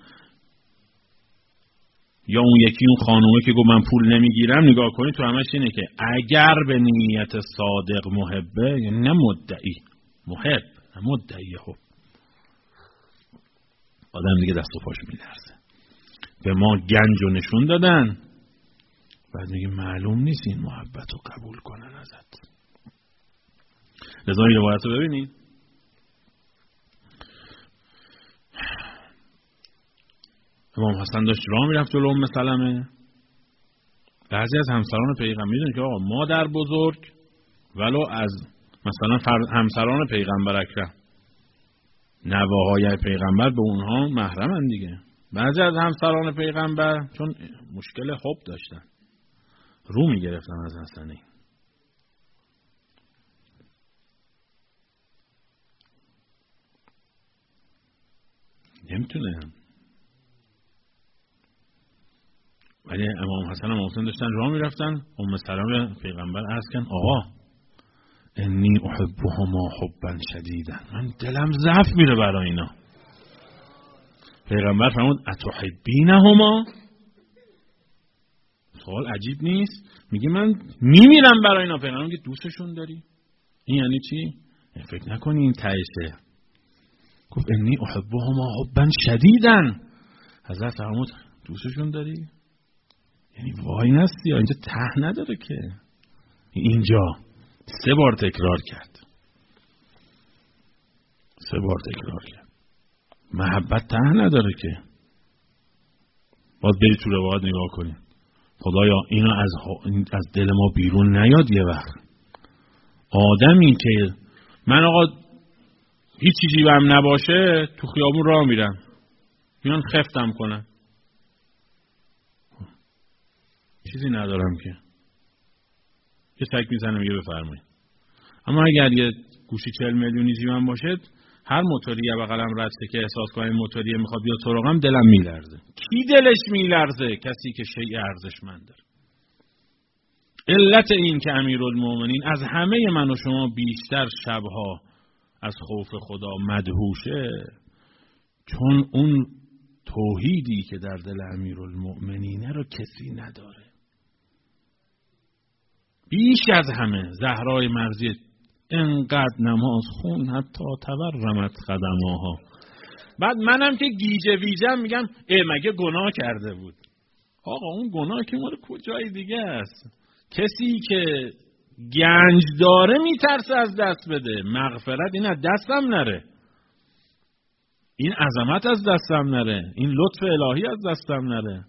یا اون یکی اون خانومه که گفت من پول نمیگیرم، نگاه کنید تو همش اینه که اگر به نیت صادق محبه، یعنی نه مدعی محب، نه مدعی حب، آدم دیگه دست و پاش میلرزه. به ما گنج و نشون دادن، بعد میگه معلوم نیست این محبت رو قبول کنن ازت. لذا این روایت رو ببینید. امام حسن داشت راه میرفت جلو ام سلمه. بعضی از همسران پیغمبر میدونن که آقا مادر بزرگ ولو از مثلا همسران پیغمبر اکرم، نواهای پیغمبر به اونها محرمن دیگه. بعضی از همسران پیغمبر چون مشکل حب داشتن رو میگرفتن از حسنی. نمیتونه. ولی امام حسن و امام حسین داشتن راه میرفتن، ام سلمه پیغمبر عرض کردن آقا انی احبهما حبا شدیدا، من دلم ضعف میره برای اینا. پیغمبر فرمود اتحبینهما؟ سوال عجیب نیست؟ میگه من میمیرم برای اینا. پیغمبر میگه دوستشون داری؟ این یعنی چی؟ فکر نکنی این تایشه. گفت انی احبهما حبا شدیدا. حضرت فرمود دوستشون داری؟ یعنی وای نستی یا اینجا ته نداره که. اینجا 3 بار تکرار کرد. 3 بار تکرار کرد. محبت ته نداره که. باید برید تو روایات نگاه کنید. خدایا اینا از دل ما بیرون نیاد یه وقت. آدمی که من آقا هیچ چیزی بهم نباشه تو خیابون راه میرم، میان خفتم کنن، چیزی ندارم که. یه تک میزنم میگه بفرمایید. اما اگر یه گوشی 40 میلیونی جیبم باشه، هر موتوری یه بغلم رد شه که احساس کنم این موتوری میخواد بیاد سراغم، دلم میلرزه. کی دلش میلرزه؟ کسی که شیء ارزشمند داره. علت این که امیرالمومنین از همه من و شما بیشتر شبها از خوف خدا مدهوشه، چون اون توحیدی که در دل امیرالمومنینه رو کسی نداره. بیش از همه زهرای مرضیه انقدر نماز خون حتی تورمت قدماها. بعد منم که گیجه ویجم میگم مگه گناه کرده بود؟ آقا اون گناه که مال کجای دیگه است. کسی که گنج داره میترسه از دست بده. مغفرت این از دستم نره، این عظمت از دستم نره، این لطف الهی از دستم نره.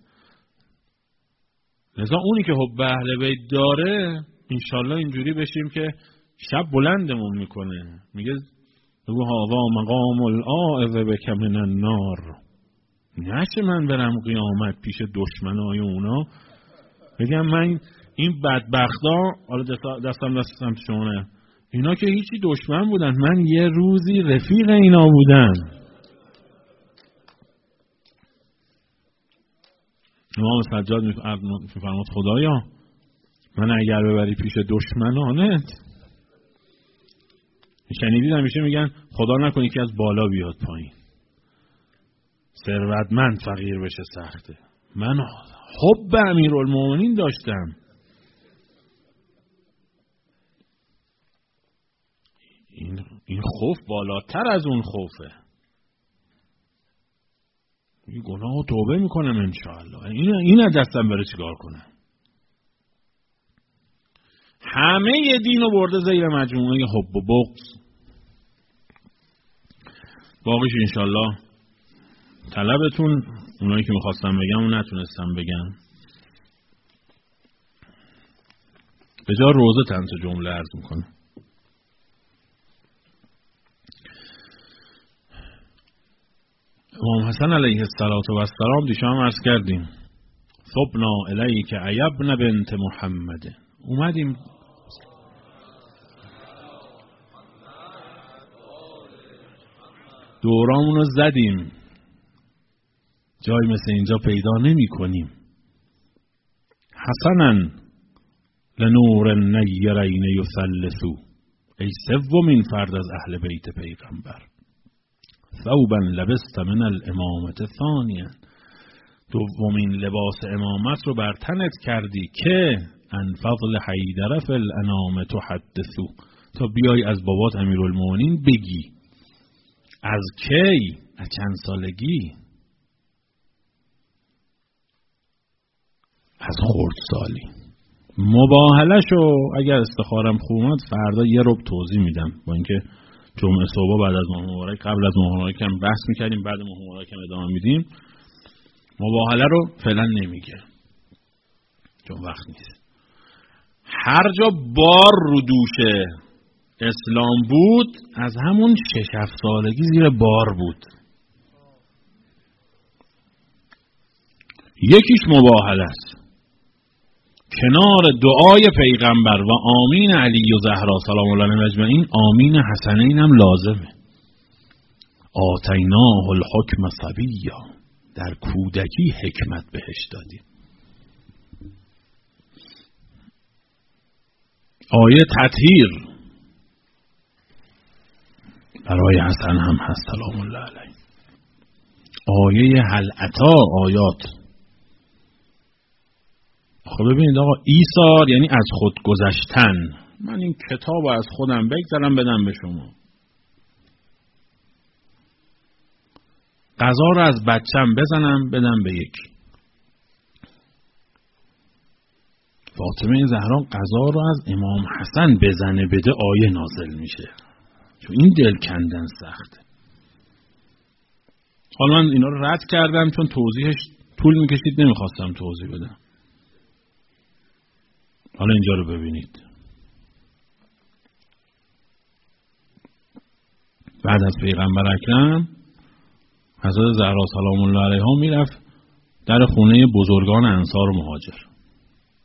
لذا اونی که حب اهل بیت داره انشالله اینجوری بشیم که شب بلندمون میکنه، میگه بگو هاوا مقام العائذ بک من النار. نشه من برم قیامت پیش دشمنای اونا بگم من این بدبختا، حالا دستم شونه، اینا که هیچی دشمن بودن، من یه روزی رفیق اینا بودن. امام سجاد میفرماد خدایا من اگر ببری پیش دشمنانت، شنیدید همیشه میگن خدا نکنه که از بالا بیاد پایین، ثروتمند فقیر بشه سخته. من حب امیرالمومنین داشتم. این خوف بالاتر از اون خوفه. این گناه رو توبه میکنم انشاءالله. این از دستم بره چیکار کنم؟ همه ی دین رو برده زیر مجموعه حب و بغض. باقیش انشاءالله طلبتون، اونایی که میخواستم بگم و نتونستم بگم. به جا روزه چند تا جمله عرض میکنم. امام حسن علیه السلام دیشب هم عرض کردیم صبنا الیک ای ابن بنت محمد. اومدیم دورامونو زدیم، جای مثل اینجا پیدا نمی کنیم. حسنا لنور نیرین یثلثو، ای سومین فرد از اهل بیت پیغمبر. ثوبا لبست من الامامت ثانیا، دومین لباس امامت رو بر تنت کردی که ان فضل حیدر فی الانام تحدثو، تا بیای از بابات امیرالمومنین بگی. از کی؟ از چند سالگی؟ از خردسالی. مباهله‌شو اگر استخارم خوب اومد فردا یه ربع توضیح میدم، با اینکه جمعه صبح بعد از ماه مبارک، قبل از ماه مبارک هم بحث میکردیم، بعد ماه مبارک هم ادامه میدیم. مباهله رو فعلا نمیگه چون وقت نیست. هر جا بار رو دوشه اسلام بود از همون 6-7 سالگی زیر بار بود. یکیش مباهله است، کنار دعای پیغمبر و آمین علی و زهرا سلام الله علیهم اجمعین، آمین حسنین هم لازمه. آتیناه الحکم صبیا، در کودکی حکمت بهش دادیم. آیه تطهیر برای حسن هم هست سلام الله علیه. آیه هل اتی آیات. خب ببینید آقا، ایثار یعنی از خود گذشتن. من این کتاب از خودم بگذارم بدم به شما. غذا رو از بچم بزنم بدم به یکی. فاطمه زهرا غذا رو از امام حسن بزنه بده، آیه نازل میشه، چون این دل کندن سخته. حالا من اینا رو رد کردم چون توضیحش طول میکشید، نمیخواستم توضیح بدم. حالا اینجا رو ببینید. بعد از پیغمبر اکرم حضرت زهرا سلام الله علیها میرفت در خونه بزرگان انصار و مهاجر.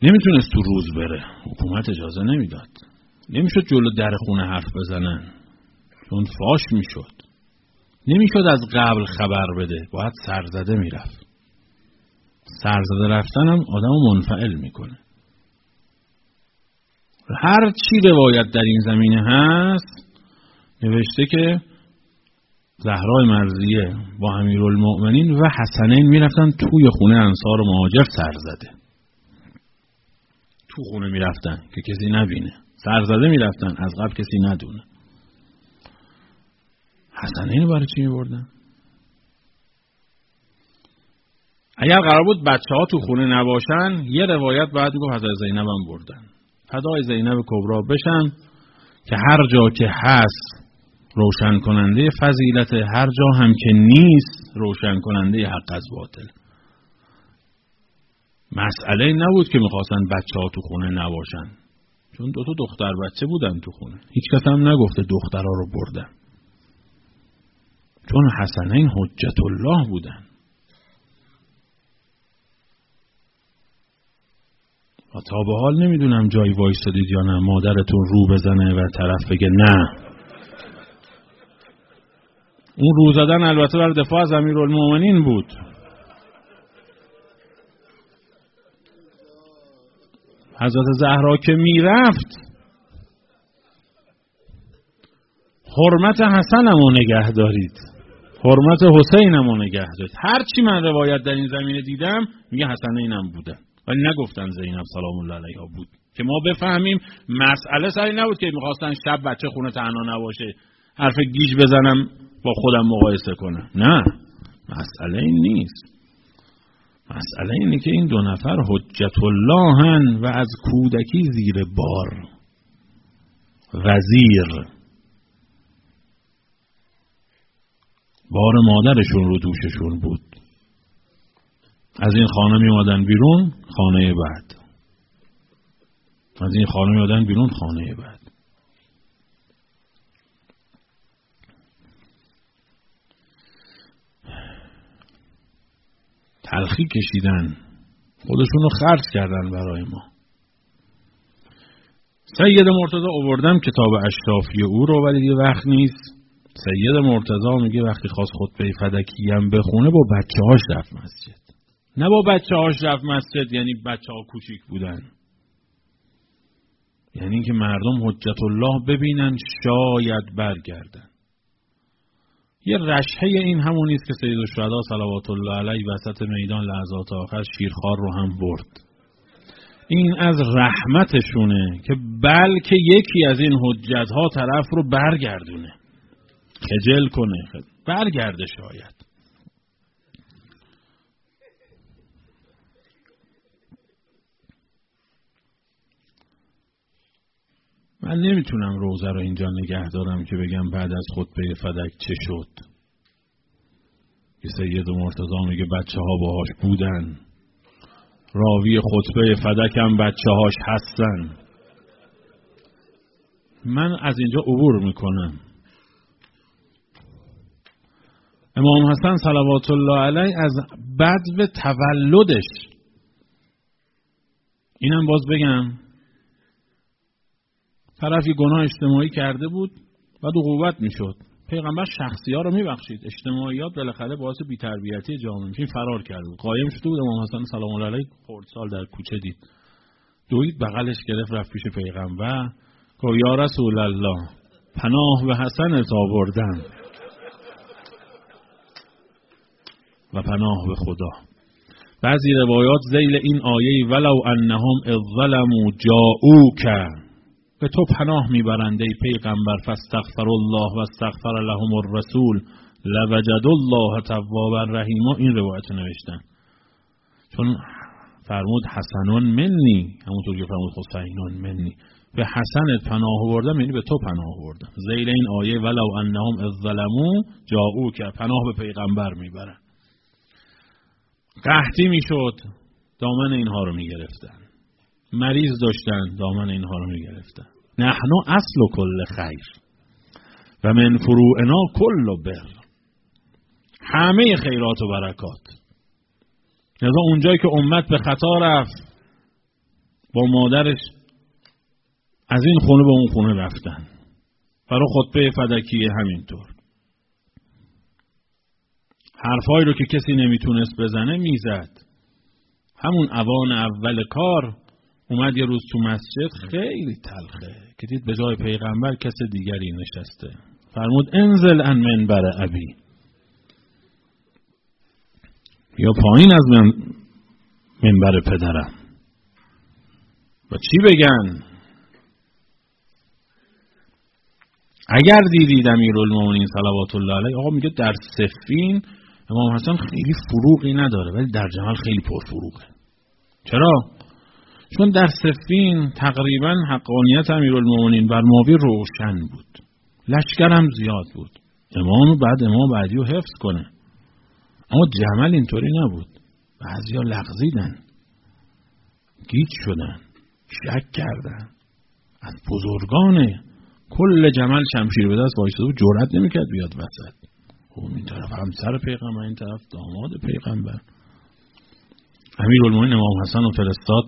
نمیتونست تو روز بره، حکومت اجازه نمیداد. نمیشد جلو در خونه حرف بزنن چون فاش میشد. نمیشد از قبل خبر بده، باید سرزده میرفت. سرزده رفتن هم آدمو منفعل میکنه. هر چی روایت در این زمینه هست نوشته که زهرا مرضیه با امیرالمؤمنین و حسنین میرفتن توی خونه انصار و مهاجر سرزده. تو خونه میرفتن که کسی نبینه، سرزده میرفتن از قبل کسی ندونه. حسنین برای چی میبردن؟ اگر قرار بود بچه ها تو خونه نباشن، یه روایت بعد گفت حضرت زینب هم بردن، فدای زینب کبرا بشن که هر جا که هست روشن کننده فضیلت، هر جا هم که نیست روشن کننده حق از باطل. مسئله نبود که میخواستن بچه ها تو خونه نباشن، چون 2 دختر بچه بودن تو خونه. هیچ کس هم نگفته دخترها رو بردن، چون حسنین حجت الله بودن. و تا به حال نمیدونم جایی وایسادید یا نه مادرتون رو بزنه و طرف بگه نه. اون رو زدن البته برای دفاع از امیرالمؤمنین بود. حضرت زهرا که میرفت حرمت حسنمو نگه دارید، حرمت حسینمو نگه دارید. هر چی من روایت در این زمینه دیدم میگه حسنینم بودن، ولی نگفتن زینب سلام الله علیها بود که ما بفهمیم. مسئله سری نبود که میخواستن شب بچه خونه تنها نباشه حرف گیج بزنم با خودم مقایسه کنم. نه، مسئله این نیست. مسئله اینه که این 2 نفر حجت اللهن و از کودکی زیر بار وزیر، بار مادرشون رو دوششون بود. از این خانه می اومدن بیرون، خانه بعد. از این خانه می اومدن بیرون، خانه بعد. تلخی کشیدن، خودشون رو خرج کردن برای ما. سید مرتضی آوردم کتاب اشرافی او رو، ولی دیگه وقت نیست. سید مرتضی میگه وقتی خواست خطبه فدکی هم بخونه با بچه‌هاش رفت مسجد. نه با بچه‌هاش رفت مسجد یعنی بچه‌ها کوچیک بودن، یعنی که مردم حجت الله ببینن شاید برگردن. یه رشحه این همونی است که سید الشهدا صلوات الله علیه وسط میدان لحظات آخر شیرخوار رو هم برد. این از رحمتشونه که بلکه یکی از این حجت‌ها طرف رو برگردونه، خجل کنه، برگرده شاید. من نمیتونم روزه رو اینجا نگه دارم که بگم بعد از خطبه فدک چه شد. که سید مرتضی میگه بچه ها باهاش بودن، راوی خطبه فدک هم بچه هاش هستن. من از اینجا عبور میکنم. امام حسن صلوات الله علیه از بدو تولدش، اینم باز بگم، طرفی گناه اجتماعی کرده بود بعد عقوبت میشد، پیغمبر شخصی ها رو میبخشید، اجتماعیات بالاخره باعث بی‌تربیتی جامعه میشین فرار کرد بود. قایم شده بود، امام حسن سلام الله علیه خردسال در کوچه دید، دوید بغلش گرفت رفت پیش پیغمبر، گفت یا رسول الله پناه به حسن تا بردم و پناه به خدا. بعضی روایات ذیل این آیه ولو انهم اذ ظلموا جاءوک، به تو پناه میبرند ای پیغمبر، فاستغفر الله و استغفر لهم الرسول لوجد الله توابا رحیما. این روایت نوشتن چون فرمود حسنون منی، همونطور که فرمود حسینون منی، به حسنت پناه بردم یعنی به تو پناه بردم. ذیل این آیه ولو انهم اذ ظلموا جاءوک، پناه به پیغمبر میبرن. قحطی میشد دامن اینها رو میگرفتن، مریض داشتن دامن اینها رو میگرفتن. نحن اصل کل خیر و من فروعنا کل بر، همه خیرات و برکات. لذا اونجایی که امت به خطا رفت با مادرش از این خونه به اون خونه رفتن، برای خطبه فدکیه همینطور. حرفایی رو که کسی نمیتونست بزنه میزد. همون اوان اول کار اومد یه روز تو مسجد، خیلی تلخه که دید به جای پیغمبر کس دیگری نشسته. فرمود انزل عن منبر ابی، یا پایین از منبر پدرم. و چی بگن؟ اگر دیدید امیرالمومنین صلوات الله علیه، آقا میگه در صفین امام حسن خیلی فروغی نداره ولی در جمل خیلی پرفروغه. چرا؟ چون در صفین تقریبا حقانیت امیرالمومنین بر معاویه روشن بود، لشکر هم زیاد بود، امام بعدی رو حفظ کنه. اما جمل اینطوری نبود. بعضیا لغزیدن، گیج شدن، شک کردن. از بزرگان کل جمل شمشیر به دست وایساده و جرئت نمیکرد بیاد وسط. این طرف همسر پیغمبر، این طرف داماد پیغمبر. امیرالمومنین امام حسن رو فرستاد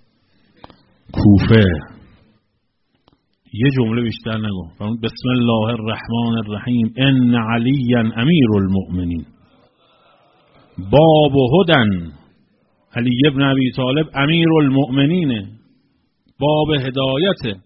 کوفه. یه جمله بیشتر نگو. فرمود بسم الله الرحمن الرحیم ان علی امیرالمؤمنین باب هدن. علی ابن ابی طالب امیرالمؤمنین، باب هدایت.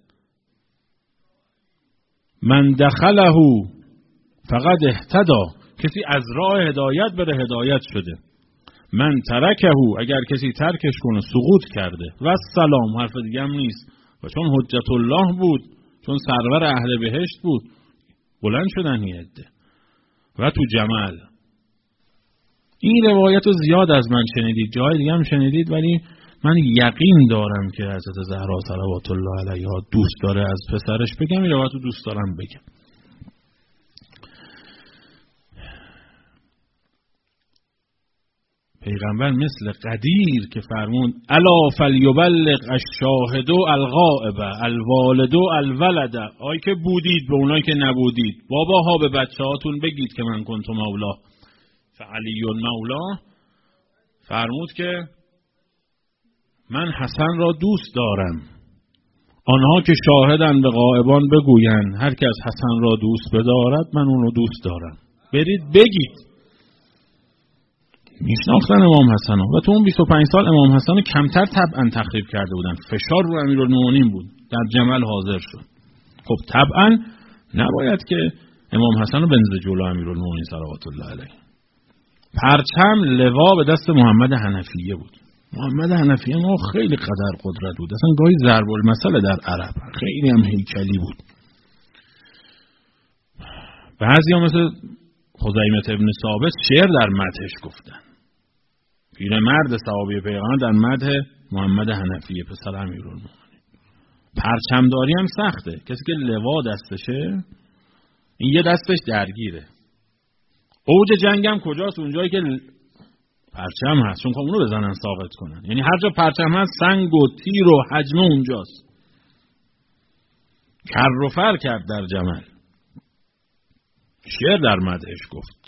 من دخله فقد اهتدی، کسی از راه هدایت بره هدایت شده. من ترکه، اگر کسی ترکش کنه سقوط کرده. و السلام، حرف دیگه هم نیست. و چون حجت الله بود، چون سرور اهل بهشت بود، بلند شدن یه عده. و تو جمل این روایت رو زیاد از من شنیدید، جای دیگه هم شنیدید، ولی من یقین دارم که حضرت زهرا صلوات الله علیها دوست داره از پسرش بگم. این روایت رو دوست دارم بگم. پیغمبر مثل قدیر که فرمون الا فلیبلغ الشاهد الغائب الوالد الولد، آی که بودید به اونایی که نبودید، باباها به بچه‌هاتون بگید که من کنت مولا فعلی مولا. فرمود که من حسن را دوست دارم. آنها که شاهدن به غائبان بگویند هر کس حسن را دوست بدارد من اون رو دوست دارم. برید بگید. میشناختن امام حسن و تو اون 25 سال امام حسن کمتر طبعا تخریب کرده بودن. فشار رو امیرالمومنین بود، در جمل حاضر شد. خب طبعا نباید که امام حسن رو بنزه جلو امیرالمومنین صلوات الله علیه. پرچم لوا به دست محمد حنفیه بود. محمد حنفیه ما خیلی قدر قدرت بود، اصلا گاهی ضرب المثل در عرب، خیلی هم هیکلی بود. بعضی هم مثل خزیمه ابن ثابت شعر در مدحش گفتن. پیرمرد صحابی پیغمبر در مدح محمد حنفیه پسر امیرالمومنین. پرچمداری هم سخته. کسی که لوا دستشه، این یه دستش درگیره. اوج جنگ هم کجاست؟ اونجایی که پرچم هست، چون اونو بزنن ساقط کنن. یعنی هر جا پرچم هست سنگ و تیر و حجمه اونجاست. کر و فر کرد در جمل. شعر در مدحش گفت.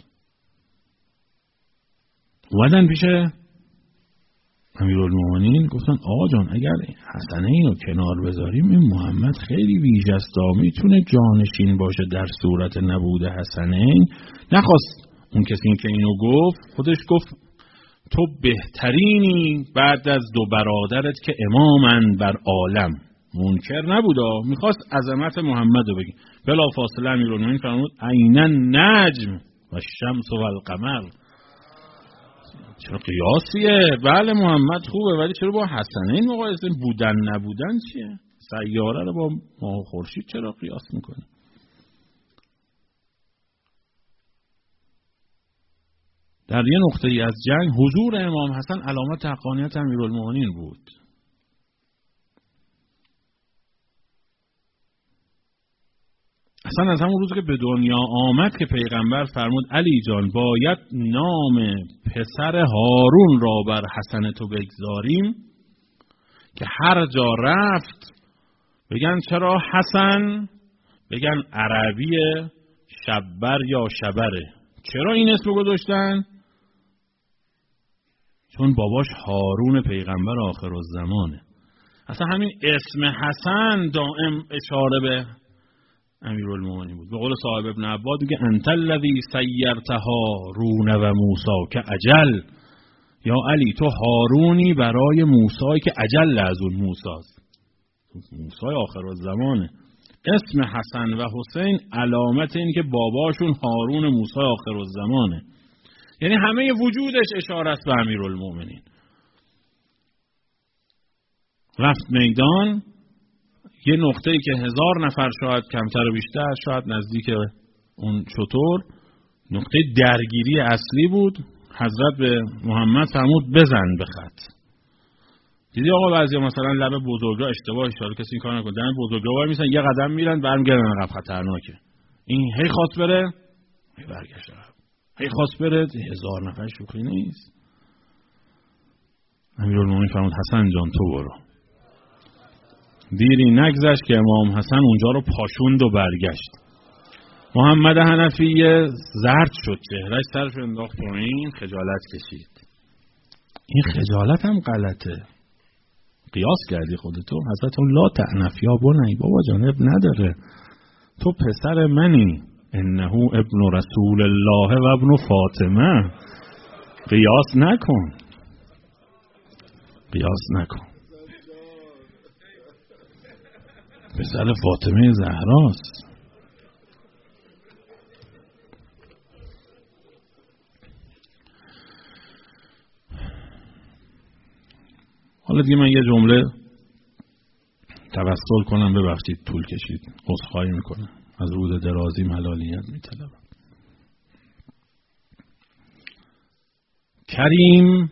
اومدن پیش امیرالمومنین گفتن آقا جان اگر حسنین رو کنار بذاریم این محمد خیلی ویژه‌ست، میتونه جانشین باشه در صورت نبود حسنین. نخواست اون کسی که اینو گفت، خودش گفت تو بهترینی بعد از دو برادرت که امامن بر عالم. منکر نبودا، میخواست عظمت محمد رو بگی. بلا فاصله امیرالمومنین فرمود عین النجم و الشمس و القمر. چرا قیاسیه؟ بله محمد خوبه، ولی چرا با حسنین مقایسه؟ بودن نبودن چیه؟ سیاره رو با ماه و خورشید چرا قیاس میکنی؟ در یه نقطه ای از جنگ حضور امام حسن علامت حقانیت امیرالمومنین بود. اصلا از همون روز که به دنیا آمد که پیغمبر فرمود علی جان باید نام پسر هارون را بر حسن تو بگذاریم که هر جا رفت بگن چرا حسن؟ بگن عربی شبر یا شبره. چرا این اسم گذاشتن؟ چون باباش هارون پیغمبر آخرالزمانه. اصلا همین اسم حسن دائم اشاره به امیرالمومنین بود. به قول صاحب ابن عباد میگه انت الذی سیرتها هارون و موسی که اجل، یا علی تو هارونی برای موسی که اجل از اون موساست، موسی آخر الزمانه. اسم حسن و حسین علامت این که باباشون هارون موسی آخر الزمانه، یعنی همه وجودش اشاره است به امیرالمومنین. رفت میدان، یه نقطه‌ای که 1000 نفر شاید کمتر و بیشتر، شاید نزدیک اون شطور، نقطه درگیری اصلی بود. حضرت به محمد فرمود بزن به خط. دیدی آقا بعضیا مثلا لب بزرگا اشتباه اشاره کسی این کار نکنه، دم بزرگا وای میسن یه قدم میرن برمیگردن عقب، خطرناکه. این هی خواست بره هی برگشت عقب، هی خواست بره 1000 نفر شوخی نیست. امیرالمومنین فرمود حسن جان تو برو. دیری نگذشت که امام حسن اونجا رو پاشوند و برگشت. محمد حنفی زرد شد، چهرهش سرش انداخت پایین، خجالت کشید. این خجالت هم غلطه. قیاس کردی خودتو. حضرت لا تعنف یا بنی، بابا جانب نداره، تو پسر منی، انه ابن رسول الله و ابن فاطمه. قیاس نکن، قیاس نکن. پسر فاطمه زهراست. حالا دیگه من یه جمله توسل کنم، ببخشید طول کشید، عذرخواهی میکنم، از رود درازیم حلالیت میطلبم. کریم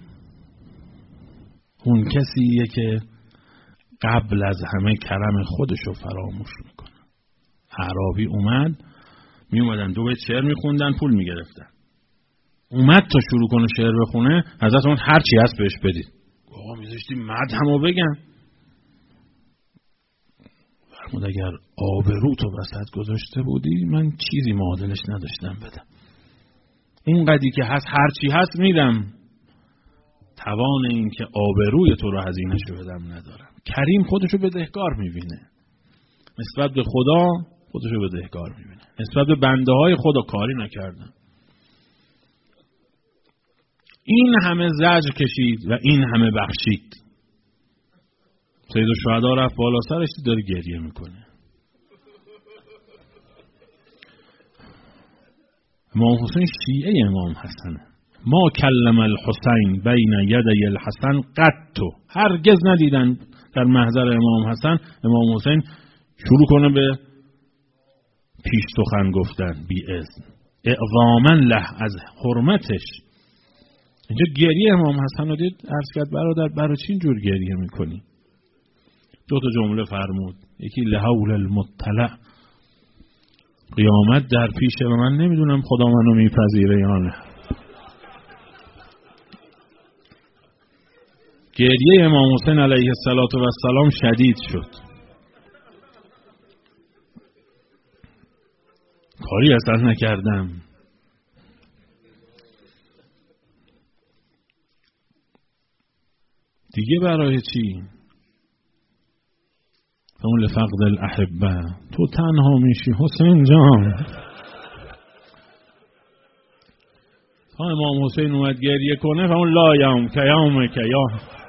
اون کسیه که قبل از همه کرم خودشو فراموش میکنه. اعرابی اومد، میومدن 2 بیت شعر میخوندن، پول میگرفتن. اومد تا شروع کنه شعر بخونه، حضرت اون هر چی هست بهش بدید. آقا میذاشتی مدحمو بگم. فرمود اگر آبرو تو وسط گذاشته بودی من چیزی معادلش نداشتم بدم. این قدری که هست هر چی هست میدم، توان این که آبروی تو رو هزینه‌شو بدم ندارم. کریم خودشو بدهکار میبینه، نسبت به خدا خودشو بدهکار میبینه، نسبت به بنده های خدا کاری نکردن. این همه زجر کشید و این همه بخشید. سید الشهدا رفت بالا سرش، داره گریه میکنه. امام حسین شیعه امام حسنه. ما کلم الحسین بین یدی الحسن قطو، هرگز ندیدن در محضر امام حسن امام حسین شروع کنه به پیش سخن گفتن بی اذن، اعظاما له، از حرمتش. اینجا گریه امام حسن رو دید، عرض کرد برادر برای چی اینجور گریه میکنی؟ 2 جمله فرمود، یکی لحول المطلع، قیامت در پیشه و من نمیدونم خدا منو میپذیره یا نه. گریه امام حسین علیه السلام شدید شد. کاری اصلا نکردم. دیگه برای چی؟ اون لفقد الاحبه، تو تنها میشی حسین جان. تا امام حسین اومد گریه کنه، اون لا یوم که یوم که یا